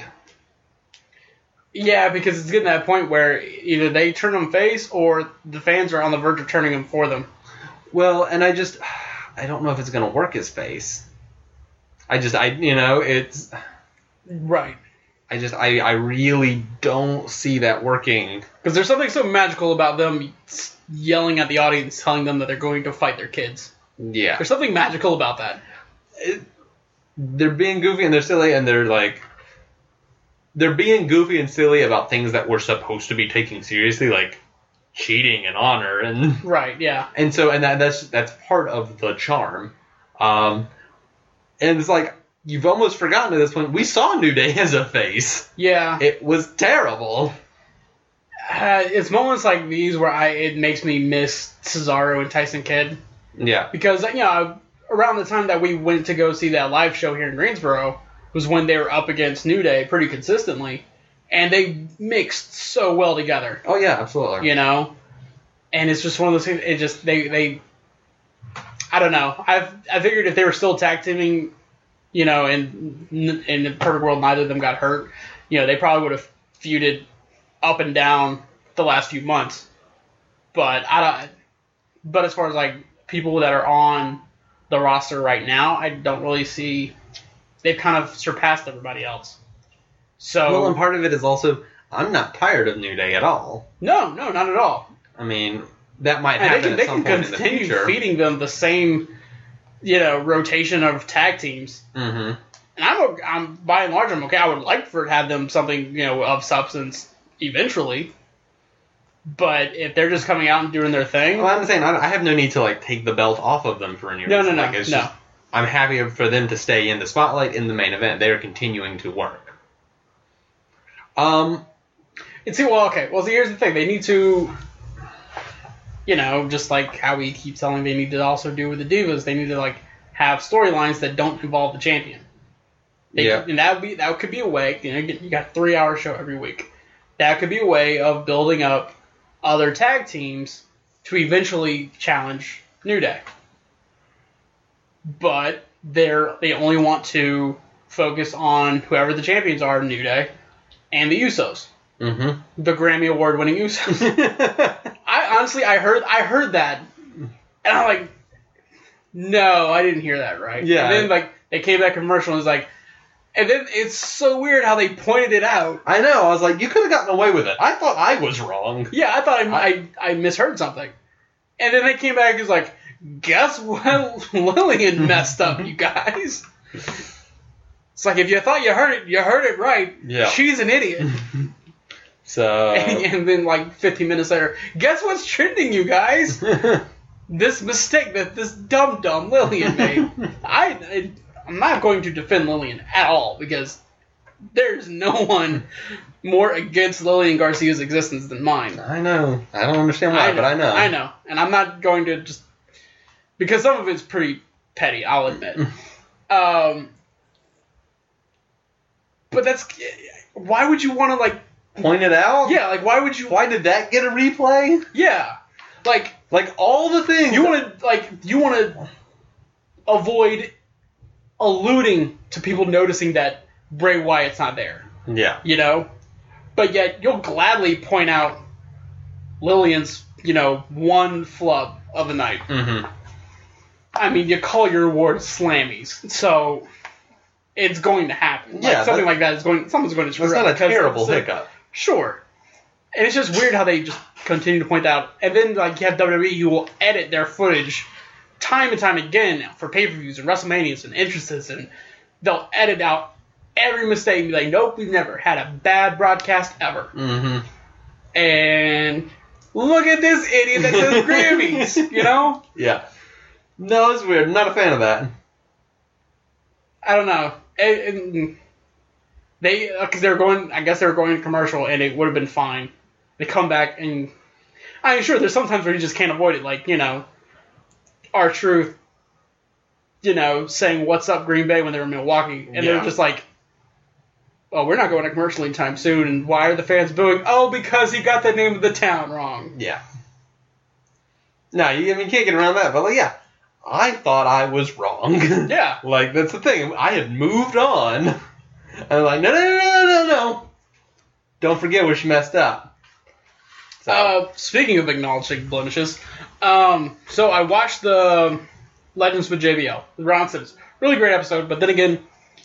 Yeah, because it's getting to that point where either they turn them face or the fans are on the verge of turning them for them. Well, and I just, I don't know if it's going to work as face. I just, I, you know, it's, Right. I just, I, I really don't see that working. Because there's something so magical about them yelling at the audience, telling them that they're going to fight their kids. Yeah. There's something magical about that. It, they're being goofy and they're silly and they're like, they're being goofy and silly about things that we're supposed to be taking seriously, like cheating and honor, and Right, yeah. and so and that, that's that's part of the charm. Um, and it's like you've almost forgotten at this point. We saw New Day as a face. Yeah. It was terrible. Uh, it's moments like these where I it makes me miss Cesaro and Tyson Kidd. Yeah. Because, you know, around the time that we went to go see that live show here in Greensboro was when they were up against New Day pretty consistently. And they mixed so well together, Oh yeah, absolutely. you know? And it's just one of those things, it just, they, they I don't know. I've, I figured if they were still tag teaming, you know, and in the perfect world neither of them got hurt, you know, they probably would have feuded up and down the last few months. But I don't. But as far as like people that are on the roster right now, I don't really see. They've kind of surpassed everybody else. So Well, and part of it is also I'm not tired of New Day at all. no, no, not at all. I mean, that might And they happen can, at they some can point in the continue future. feeding them the same, you know, rotation of tag teams. Mm-hmm. And I'm, o- I'm by and large, I'm okay. I would like for to have them something, you know, of substance eventually. But if they're just coming out and doing their thing, Well, I'm saying I I have no need to like take the belt off of them for any No, reason. no, no, Like, it's no. just I'm happy for them to stay in the spotlight in the main event. They're continuing to work. Um, and see, well, okay, well, see, here's the thing: they need to, you know, just like how we keep telling, they need to also do with the Divas. They need to like have storylines that don't involve the champion. They, Yeah. and that would be that could be a way. You know, you get- you got a three hour show every week. That could be a way of building up other tag teams to eventually challenge New Day. But they're they only want to focus on whoever the champions are in New Day and the Usos, mm-hmm. the Grammy Award winning Usos. I honestly I heard I heard that and I'm like, no, I didn't hear that right. Yeah. And then like they came back commercial and it was like, and then it's so weird how they pointed it out. I know. I was like, you could have gotten away with it. I thought I was wrong. Yeah, I thought I, I, I misheard something. And then they came back and was like, guess what Lillian messed up, you guys? It's like, if you thought you heard it, you heard it right. Yeah. She's an idiot. So. and, and then like fifteen minutes later, guess what's trending, you guys? This mistake that this dumb dumb Lillian made. I, I, I'm not going to defend Lillian at all because there's no one more against Lillian Garcia's existence than mine. I know. I don't understand why, I know, but I know. I know. And I'm not going to just... Because some of it's pretty petty, I'll admit. um, but that's... Why would you want to, like... Point it out? Yeah, like, why would you... Why did that get a replay? Yeah. Like, Like, all the things. you want to, like, you want to avoid alluding to people noticing that Bray Wyatt's not there. Yeah. You know? But yet, you'll gladly point out Lillian's, you know, one flub of the night. Mm-hmm. I mean, you call your awards slammies, so it's going to happen. Yeah, like, something that- like that is going. Someone's going to screw That's up not a because terrible it's a- hiccup. Sure, and it's just weird how they just continue to point out, and then like you have W W E who will edit their footage time and time again for pay-per-views and WrestleManias and entrances, and they'll edit out every mistake and be like, "Nope, we've never had a bad broadcast ever." Mm-hmm. And look at this idiot that says Grammys, you know? Yeah. No, it's weird. I'm not a fan of that. I don't know. And, and they, because they were going, I guess they were going to commercial, and it would have been fine. They come back, and I mean, sure, there's sometimes where you just can't avoid it, like, you know, R-Truth, you know, saying "What's up, Green Bay" when they were in Milwaukee, and Yeah. they're just like, "Oh, we're not going to commercial anytime soon." And why are the fans booing? Oh, because he got the name of the town wrong. Yeah. No, you, I mean, you can't get around that. But, like, yeah, I thought I was wrong. Yeah. Like, that's the thing. I had moved on. I'm like, no, no, no, no, no, no. Don't forget where she messed up. So. Uh, speaking of acknowledging blemishes, um, so I watched the Legends with J B L, Ron Simmons. Really great episode, but then again,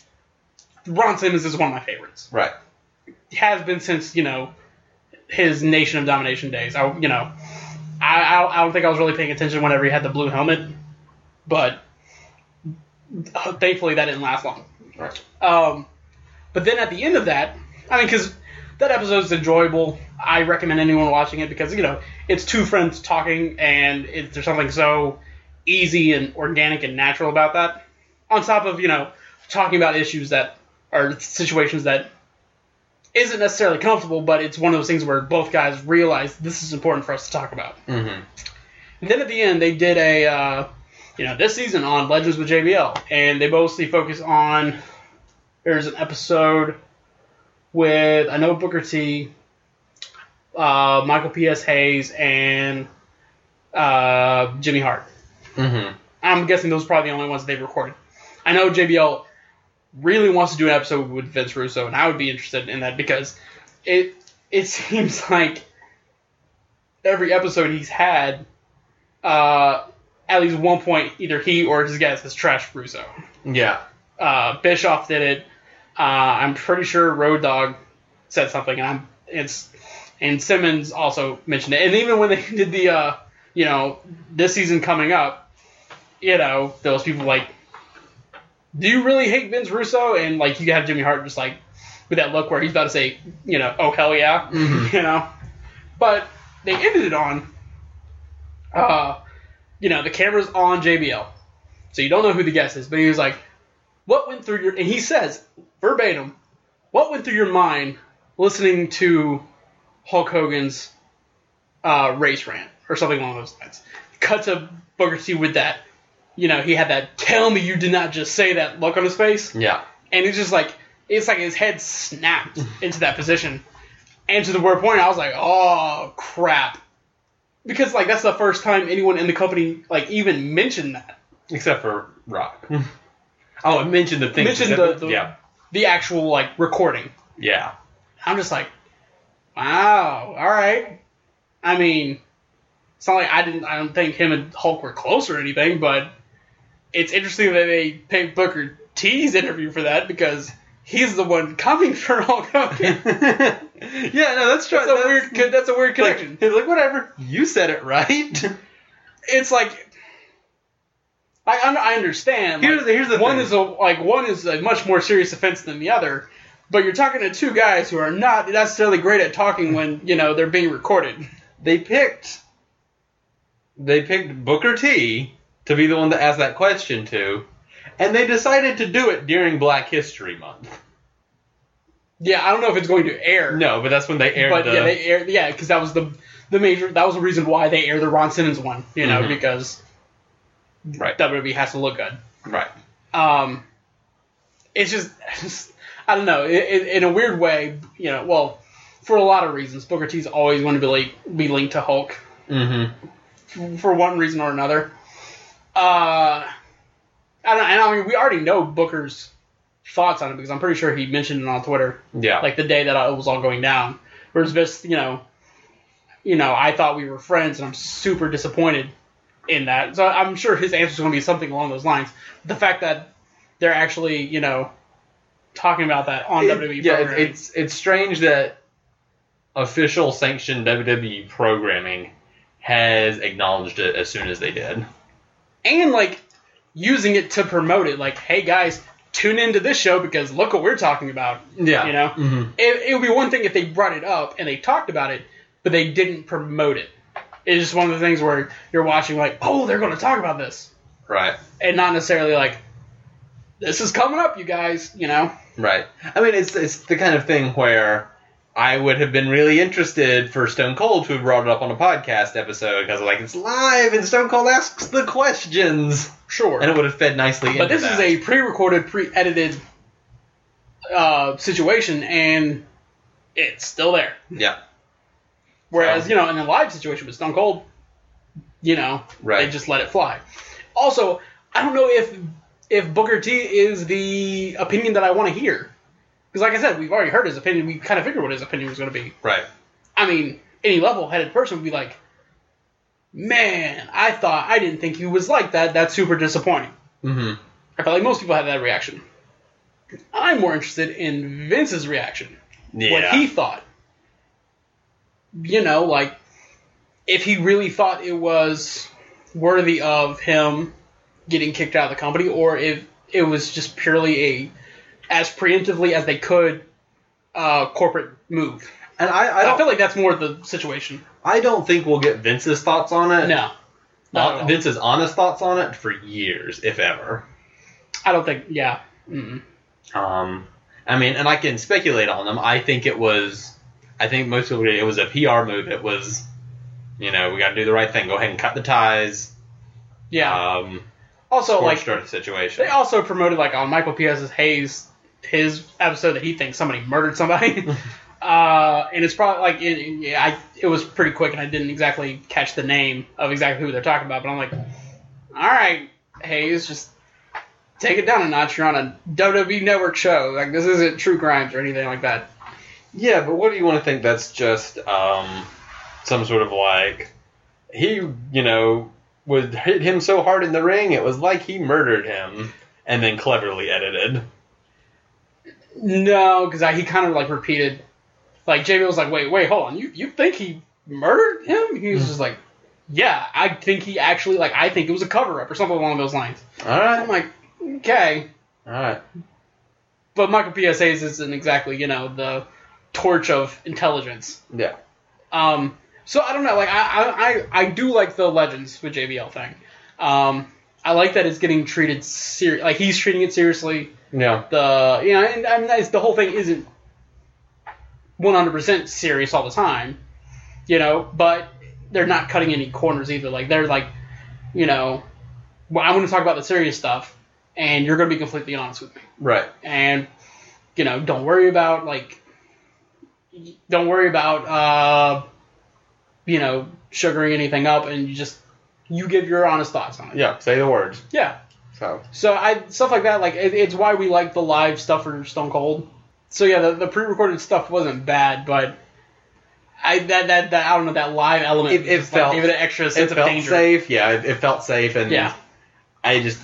Ron Simmons is one of my favorites. Right. He has been since, you know, his Nation of Domination days. I, you know, I, I, I don't think I was really paying attention whenever he had the blue helmet, but uh, thankfully that didn't last long. Right. Um, but then at the end of that, I mean, because that episode is enjoyable. I recommend anyone watching it because, you know, it's two friends talking, and it, there's something so easy and organic and natural about that. On top of, you know, talking about issues that are situations that isn't necessarily comfortable, but it's one of those things where both guys realize this is important for us to talk about. Mm-hmm. And then at the end, they did a, uh, you know, this season on Legends with J B L, and they mostly focus on, there's an episode with, I know Booker T, uh, Michael P S. Hayes, and uh, Jimmy Hart. Mm-hmm. I'm guessing those are probably the only ones they've recorded. I know J B L really wants to do an episode with Vince Russo, and I would be interested in that because it it seems like every episode he's had, uh, at least one point, either he or his guest has trashed Russo. Yeah. Uh, Bischoff did it. Uh, I'm pretty sure Road Dogg said something, and I'm it's and Simmons also mentioned it. And even when they did the, uh, you know, this season coming up, you know, those people like, do you really hate Vince Russo? And like you have Jimmy Hart just like with that look where he's about to say, you know, oh hell yeah, Mm-hmm. you know. But they ended it on, uh, you know, the camera's on J B L, so you don't know who the guest is. But he was like, what went through your, and he says, verbatim, what went through your mind listening to Hulk Hogan's uh, race rant, or something along those lines. Cut to Booker T with that, you know, he had that, tell me you did not just say that look on his face. Yeah. And it's just like, it's like his head snapped into that position. And to the word point, I was like, oh, crap. Because, like, that's the first time anyone in the company, like, even mentioned that. Except for Rock. Oh, I mentioned the thing. Mentioned the, the, yeah. the actual, like, recording. Yeah. I'm just like, wow, all right. I mean, it's not like I didn't, I don't think him and Hulk were close or anything, but it's interesting that they picked Booker T's interview for that because he's the one coming for Hulk Hogan. Yeah, no, that's true. That's a weird, that's a weird connection. Like, he's like, whatever, you said it right. It's like, I I understand. Here's, like, here's the one thing. is a like one is a much more serious offense than the other, but you're talking to two guys who are not necessarily great at talking when you know they're being recorded. They picked, they picked Booker T to be the one to ask that question to, and they decided to do it during Black History Month. Yeah, I don't know if it's going to air. No, but that's when they aired but the... yeah, they aired. Yeah, because that was the the major. That was the reason why they aired the Ron Simmons one. You know, Mhm. because Right. W W E has to look good. Right. Um, it's just, just I don't know. It, it, in a weird way, you know. Well, for a lot of reasons, Booker T's always going to be like, be linked to Hulk Mm-hmm. for one reason or another. Uh, I don't. And I mean, we already know Booker's thoughts on it because I'm pretty sure he mentioned it on Twitter. Yeah. Like the day that it was all going down. Whereas this, you know, you know, I thought we were friends, and I'm super disappointed in that. So I'm sure his answer is going to be something along those lines. The fact that they're actually, you know, talking about that on It- W W E yeah, programming. it's it's strange that official sanctioned W W E programming has acknowledged it as soon as they did. And, like, using it to promote it. Like, hey, guys, tune into this show because look what we're talking about. Yeah. You know? Mm-hmm. It, it would be one thing if they brought it up and they talked about it, but they didn't promote it. It's just one of the things where you're watching like, oh, they're going to talk about this. Right. And not necessarily like, this is coming up, you guys, you know? Right. I mean, it's it's the kind of thing where I would have been really interested for Stone Cold to have brought it up on a podcast episode because like it's live and Stone Cold asks the questions, Sure. and it would have fed nicely. But into this that. is a pre-recorded, pre-edited uh, situation, and it's still there. yeah. Whereas, Um, you know, in a live situation with Stone Cold, you know, Right. they just let it fly. Also, I don't know if if Booker T is the opinion that I want to hear. Because, like I said, we've already heard his opinion. We kind of figured what his opinion was going to be. Right. I mean, any level-headed person would be like, man, I thought, I didn't think he was like that. That's super disappointing. Mm-hmm. I felt like most people had that reaction. I'm more interested in Vince's reaction. Yeah. What he thought. You know, like, if he really thought it was worthy of him getting kicked out of the company, or if it was just purely a, as preemptively as they could, uh, corporate move. And I, I I, don't feel like that's more the situation. I don't think we'll get Vince's thoughts on it. No. Not at Uh, all. Vince's honest thoughts on it for years, if ever. I don't think, yeah. Mm-mm. Um, I mean, and I can speculate on them. I think it was, I think most people did. It was a P R move. It was, you know, we got to do the right thing. Go ahead and cut the ties. Yeah. Um, also, like like, start the situation. they also promoted, like, on Michael P S. Hayes, his episode that he thinks somebody murdered somebody. uh, and it's probably, like, it, it- yeah, I, it was pretty quick, and I didn't exactly catch the name of exactly who they're talking about. But I'm like, all right, Hayes, just take it down a notch. You're on a W W E Network show. Like, this isn't True Crimes or anything like that. Yeah, but what do you want to think? That's just um, some sort of like he, you know, would hit him so hard in the ring it was like he murdered him, and then cleverly edited. No, because he kind of like repeated, like J B L was like, wait, wait, hold on, you you think he murdered him? He was just like, yeah, I think he actually like I think it was a cover up or something along those lines. All right, I'm like, okay, all right, but Michael P S A's isn't exactly you know the torch of intelligence. yeah. Um, so I don't know, like I I I, I do like the Legends with J B L thing. Um, I like that it's getting treated ser- like he's treating it seriously. Yeah. The you know, and, and it's, the whole thing isn't one hundred percent serious all the time, you know, but they're not cutting any corners either. Like they're like, you know, well, I want to talk about the serious stuff, and you're going to be completely honest with me, Right. and you know, don't worry about like, don't worry about uh, you know, sugaring anything up, and you just you give your honest thoughts on it. Yeah. Say the words. Yeah. So. So I stuff like that, like it, it's why we like the live stuff for Stone Cold. So yeah, the, the pre-recorded stuff wasn't bad, but I that that, that I don't know that live element It, it just, like, felt gave it an extra sense it of felt danger. safe. Yeah, it, it felt safe, and Yeah. I just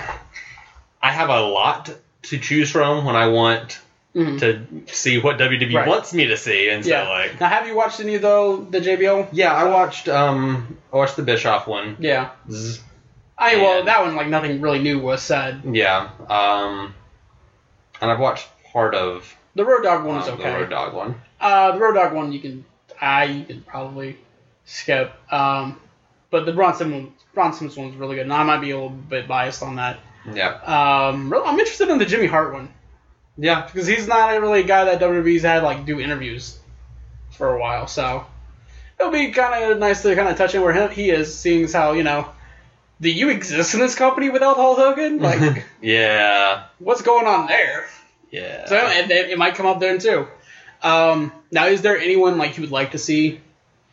I have a lot to choose from when I want Mhm. to see what W W E Right. wants me to see, and so Yeah. like Now, have you watched any of the the J B L? yeah, I watched um I watched the Bischoff one. Yeah. Zzz. I well And- that one like nothing really new was said. Yeah, um, and I've watched part of The Road Dogg one is um, the okay. Road Dogg one. Uh, the Road Dogg one you can I you can probably skip. Um, but the Braun Simmons Braun Simmons one's really good, and I might be a little bit biased on that. Yeah, Um, really, I'm interested in the Jimmy Hart one. yeah, Because he's not really a guy that W W E's had like do interviews for a while, so it'll be kind of nice to kind of touch in where he he is, seeing as how you know, do you exist in this company without Hulk Hogan? Like, yeah, what's going on there? yeah. So and it, it might come up there too. Um, now, is there anyone like you would like to see?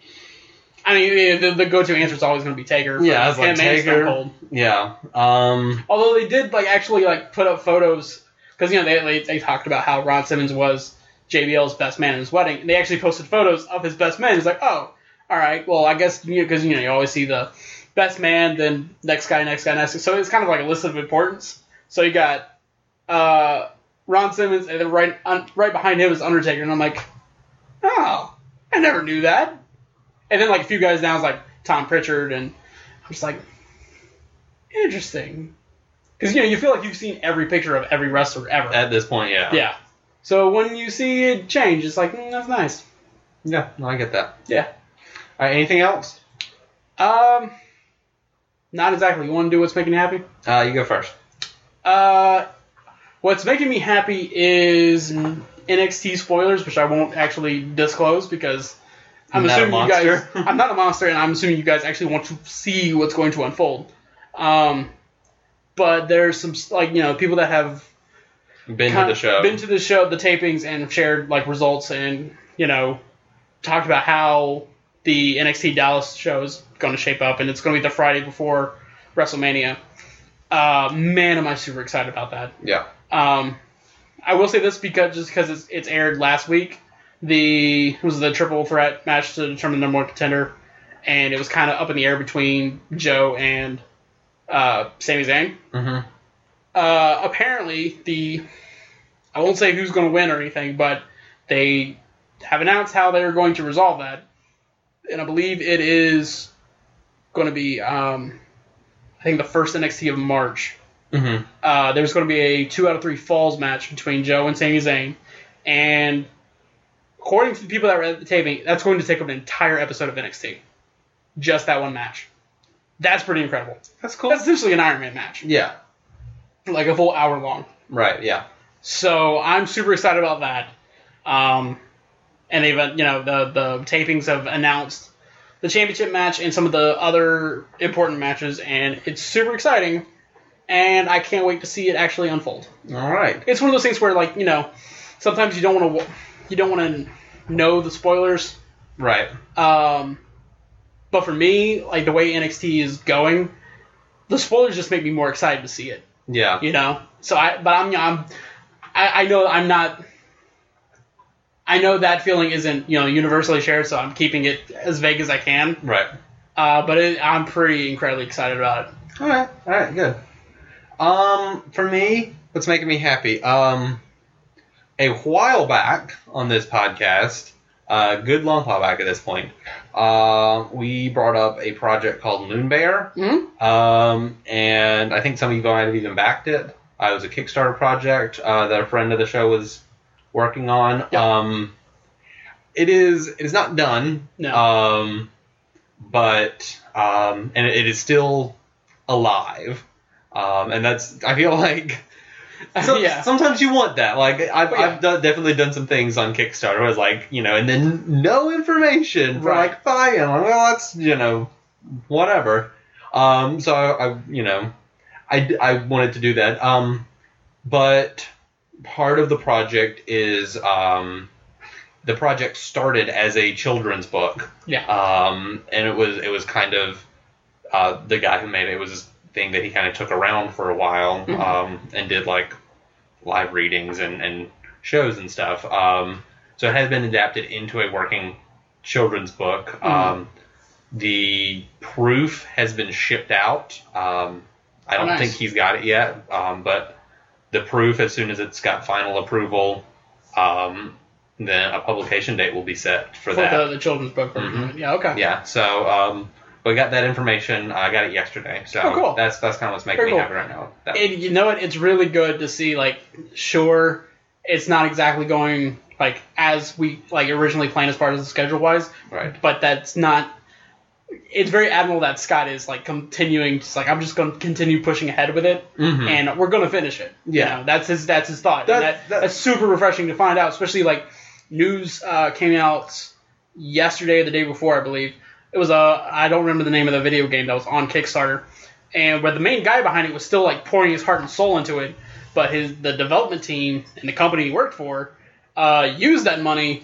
I mean, the, the go-to answer is always going to be Taker. Yeah, I was like him and Stone Taker. Cold. Yeah, um, Although they did like actually like put up photos because you know they, they they talked about how Ron Simmons was J B L's best man at his wedding, and they actually posted photos of his best man. It's like, oh, all right, well I guess you know because you know you always see the best man, then next guy, next guy, next guy. So it's kind of like a list of importance. So you got uh, Ron Simmons, and then right un, right behind him is Undertaker, and I'm like, oh, I never knew that. And then like a few guys down is like Tom Pritchard, and I'm just like, interesting. Because, you know, you feel like you've seen every picture of every wrestler ever. at this point, yeah, Yeah. So when you see it change, it's like, mm, that's nice. yeah. No, I get that. Yeah. All right, anything else? Um, not exactly. You want to do what's making you happy? Uh, you go first. Uh, what's making me happy is N X T spoilers, which I won't actually disclose because I'm Not a assuming you guys. monster. I'm not a monster, and I'm assuming you guys actually want to see what's going to unfold. Um, but there's some like you know people that have Been kind to the of show. been to the show, the tapings, and have shared like results, and you know talked about how the N X T Dallas show is going to shape up, and it's going to be the Friday before WrestleMania. Uh, man, am I super excited about that. yeah. Um, I will say this because just because it's, it's aired last week, the it was the triple threat match to determine the number one contender, and it was kind of up in the air between Joe and uh, Sami Zayn. Mm-hmm. Uh, apparently, the I won't say who's going to win or anything, but they have announced how they're going to resolve that, and I believe it is going to be um, I think the first N X T of March. Mm-hmm. Uh, there's going to be a two out of three falls match between Joe and Sami Zayn, and according to the people that were at the taping, that's going to take up an entire episode of N X T. Just that one match. That's pretty incredible. That's cool. That's essentially an Iron Man match. yeah. Like a full hour long. Right. Yeah. So I'm super excited about that. Um, and they've, uh, you know, the, the tapings have announced the championship match and some of the other important matches, and it's super exciting, and I can't wait to see it actually unfold. All right. It's one of those things where, like, you know, sometimes you don't want to, you don't want to know the spoilers. Right. Um, but for me, like the way N X T is going, the spoilers just make me more excited to see it. Yeah. You know, so I, but I'm, I'm, I, I know I'm not, I know that feeling isn't, you know, universally shared, so I'm keeping it as vague as I can. Right. Uh, but it, I'm pretty incredibly excited about it. All right. All right. Good. Um, for me, what's making me happy? Um, a while back on this podcast, a uh, good long while back at this point, uh, we brought up a project called Moonbear. Mm-hmm. Um, and I think some of you might have even backed it. Uh, it was a Kickstarter project uh, that a friend of the show was working on. Yep. Um, it is it is not done. No. Um, but um, and it is still alive. Um, and that's I feel like so, yeah. sometimes you want that. Like I've Oh, yeah. I've done, definitely done some things on Kickstarter where it's like, you know, and then no information for Right. like five. And I'm like, well, that's, you know, whatever. Um, so I, I you know, I, I wanted to do that. Um, but part of the project is um, the project started as a children's book. Yeah. Um, and it was it was kind of uh, the guy who made it, it was this thing that he kind of took around for a while, Mm-hmm. um, and did like live readings and, and shows and stuff. Um, so it has been adapted into a working children's book. Mm-hmm. Um, the proof has been shipped out. Um, I don't Oh, nice. think he's got it yet, um, but the proof, as soon as it's got final approval, um, then a publication date will be set for, For that. the, the children's book version. Mhm. Yeah, okay. Yeah, so um, we got that information. I got it yesterday, so Oh, cool. that's that's kind of what's making Very me cool. happy right now. That- And you know what? It's really good to see, like, sure, it's not exactly going, like, as we, like, originally planned as far as the schedule-wise, right. but that's not... It's very admirable that Scott is, like, continuing, just like, I'm just going to continue pushing ahead with it, Mhm. and we're going to finish it. You Yeah. know, that's his that's his thought. That- and that, that- that's super refreshing to find out, especially, like, news uh, came out yesterday or the day before, I believe. It was, a I don't remember the name of the video game that was on Kickstarter, and where the main guy behind it was still, like, pouring his heart and soul into it, but his the development team and the company he worked for uh, used that money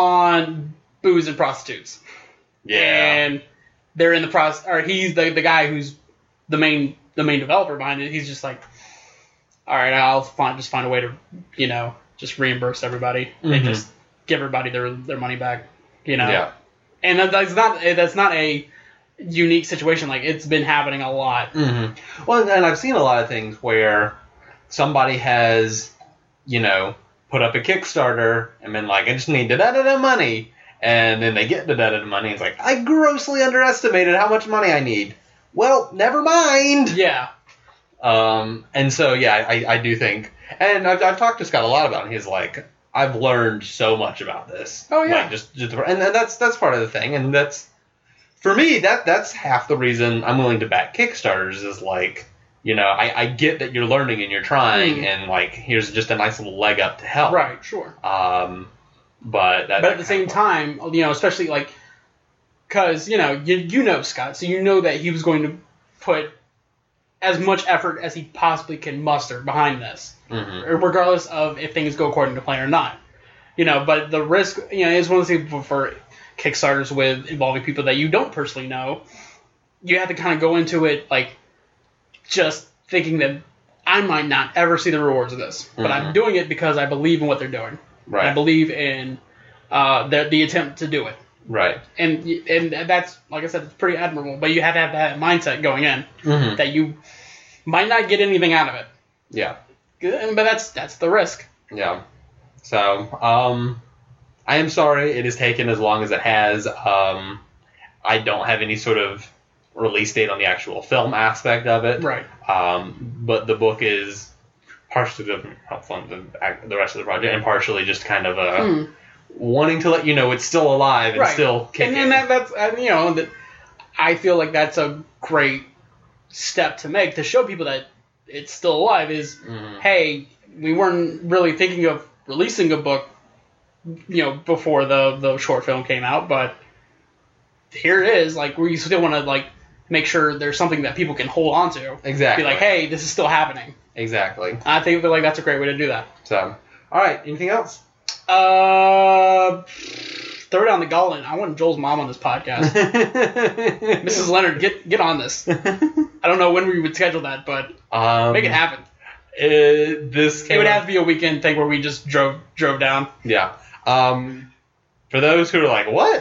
on booze and prostitutes. Yeah. And they're in the process, or he's the the guy who's the main the main developer behind it. He's just like, all right, I'll find just find a way to, you know, just reimburse everybody Mhm. and just give everybody their their money back, you know. Yeah. And that, that's not that's not a unique situation. Like, it's been happening a lot. Mm-hmm. Well, and I've seen a lot of things where somebody has, you know, put up a Kickstarter and been like, I just need da-da-da-da money. And then they get da-da-da-da money. And it's like, I grossly underestimated how much money I need. Well, never mind. Yeah. Um, and so, yeah, I, I do think, and I've, I've talked to Scott a lot about it. He's like, I've learned so much about this. Oh, yeah. Like, just, just, and that's, that's part of the thing. And that's, for me, that, that's half the reason I'm willing to back Kickstarters is like, you know, I, I get that you're learning and you're trying, Mm. and like, here's just a nice little leg up to help. Right. Sure. Um, but that, But at the same time, you know, especially like, because, you know, you, you know Scott, so you know that he was going to put as much effort as he possibly can muster behind this, mm-hmm. regardless of if things go according to plan or not. You know, but the risk, you know, is one of the things for Kickstarters with involving people that you don't personally know. You have to kind of go into it, like, just thinking that I might not ever see the rewards of this, but I'm Mhm. doing it because I believe in what they're doing. Right. I believe in uh, the, the attempt to do it. Right. And and that's, like I said, it's pretty admirable. But you have to have that mindset going in Mm-hmm. that you might not get anything out of it. Yeah. But that's that's the risk. Yeah. So, um, I am sorry it has taken as long as it has. Um, I don't have any sort of release date on the actual film aspect of it. Right. Um, but the book is partially to help fund the, act- the rest of the project, and partially just kind of a Hmm. wanting to let you know it's still alive and Right. still kicking. And, and that, that's, uh, you know, that I feel like that's a great step to make to show people that it's still alive is, Mhm. hey, we weren't really thinking of releasing a book, you know, before the, the short film came out, but here it is. Like, we still want to, like, make sure there's something that people can hold on to. Exactly. Be like, hey, this is still happening. Exactly. I think like that's a great way to do that. So, all right. Anything else? Uh, throw down the gauntlet. I want Joel's mom on this podcast. Missus Leonard, get get on this. I don't know when we would schedule that, but um, make it happen. Uh, this It would have to be a weekend thing where we just drove drove down. Yeah. Um, for those who are like, what?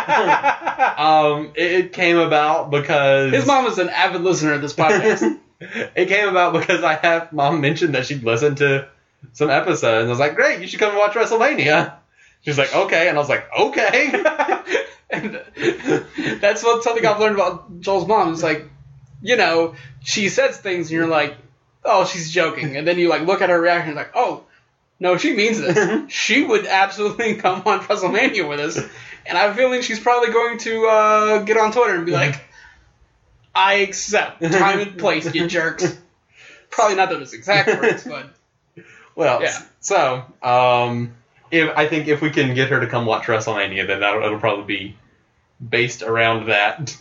um, it, it came about because His mom is an avid listener of this podcast. It came about because I have mom mentioned that she'd listened to some episodes, and I was like, great, you should come and watch WrestleMania. She's like, okay, and I was like, okay. And that's what something I've learned about Joel's mom. It's like, you know, she says things, and you're like, oh, she's joking, and then you like look at her reaction, and like, oh, no, she means this. She would absolutely come on WrestleMania with us, and I have a feeling she's probably going to uh, get on Twitter and be like, I accept time and place, you jerks. Probably not those exact words, but well, yeah. So, um, if I think if we can get her to come watch WrestleMania, then that'll, it'll probably be based around that.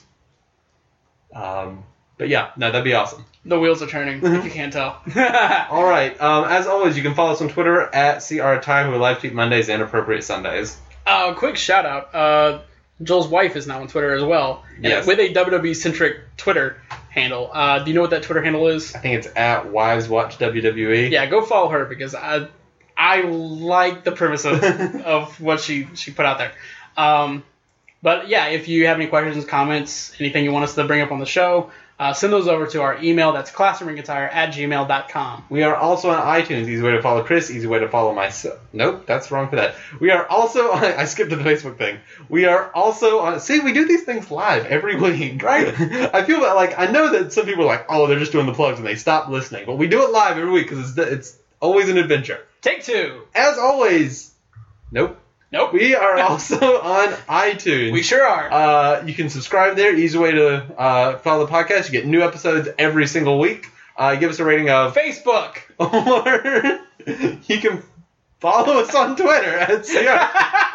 Um, but yeah, no, that'd be awesome. The wheels are turning, if you can't tell. All right. Um, as always, you can follow us on Twitter at C R Ty, who live tweet Mondays and Appropriate Sundays. Uh, quick shout out. Uh, Joel's wife is now on Twitter as well. Yes. With a W W E-centric Twitter handle. Uh, do you know what that Twitter handle is? I think it's at Wives Watch W W E. Yeah, go follow her because I I like the premise of, of what she, she put out there. Um, but yeah, if you have any questions, comments, anything you want us to bring up on the show, uh, send those over to our email. That's classroomguitar at gmail dot com. We are also on iTunes. Easy way to follow Chris. Easy way to follow myself. Nope, that's wrong for that. We are also on... I skipped the Facebook thing. We are also on... See, we do these things live every week, right? I feel that, like, I know that some people are like, oh, they're just doing the plugs and they stop listening. But we do it live every week because it's, it's always an adventure. Take two. As always... Nope. Nope. We are also on iTunes. We sure are. Uh, you can subscribe there. Easy way to uh, follow the podcast. You get new episodes every single week. Uh, give us a rating of... Facebook. Or you can follow us on Twitter at C R.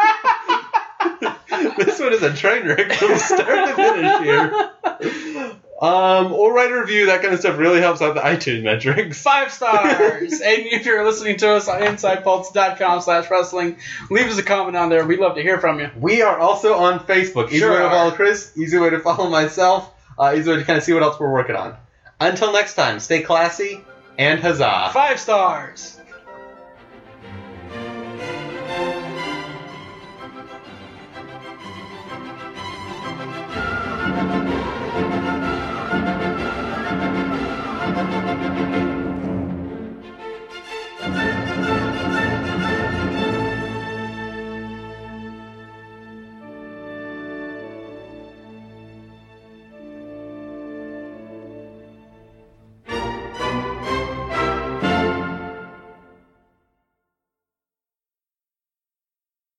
This one is a train wreck from start to finish here. Um, or write a review. That kind of stuff really helps out the iTunes metrics. Five stars. And if you're listening to us on inside pulse dot com slash wrestling, leave us a comment on there. We'd love to hear from you. We are also on Facebook. Easy Sure way to are. follow Chris. Easy way to follow myself. Uh, easy way to kind of see what else we're working on. Until next time, stay classy and huzzah. Five stars. Thank you.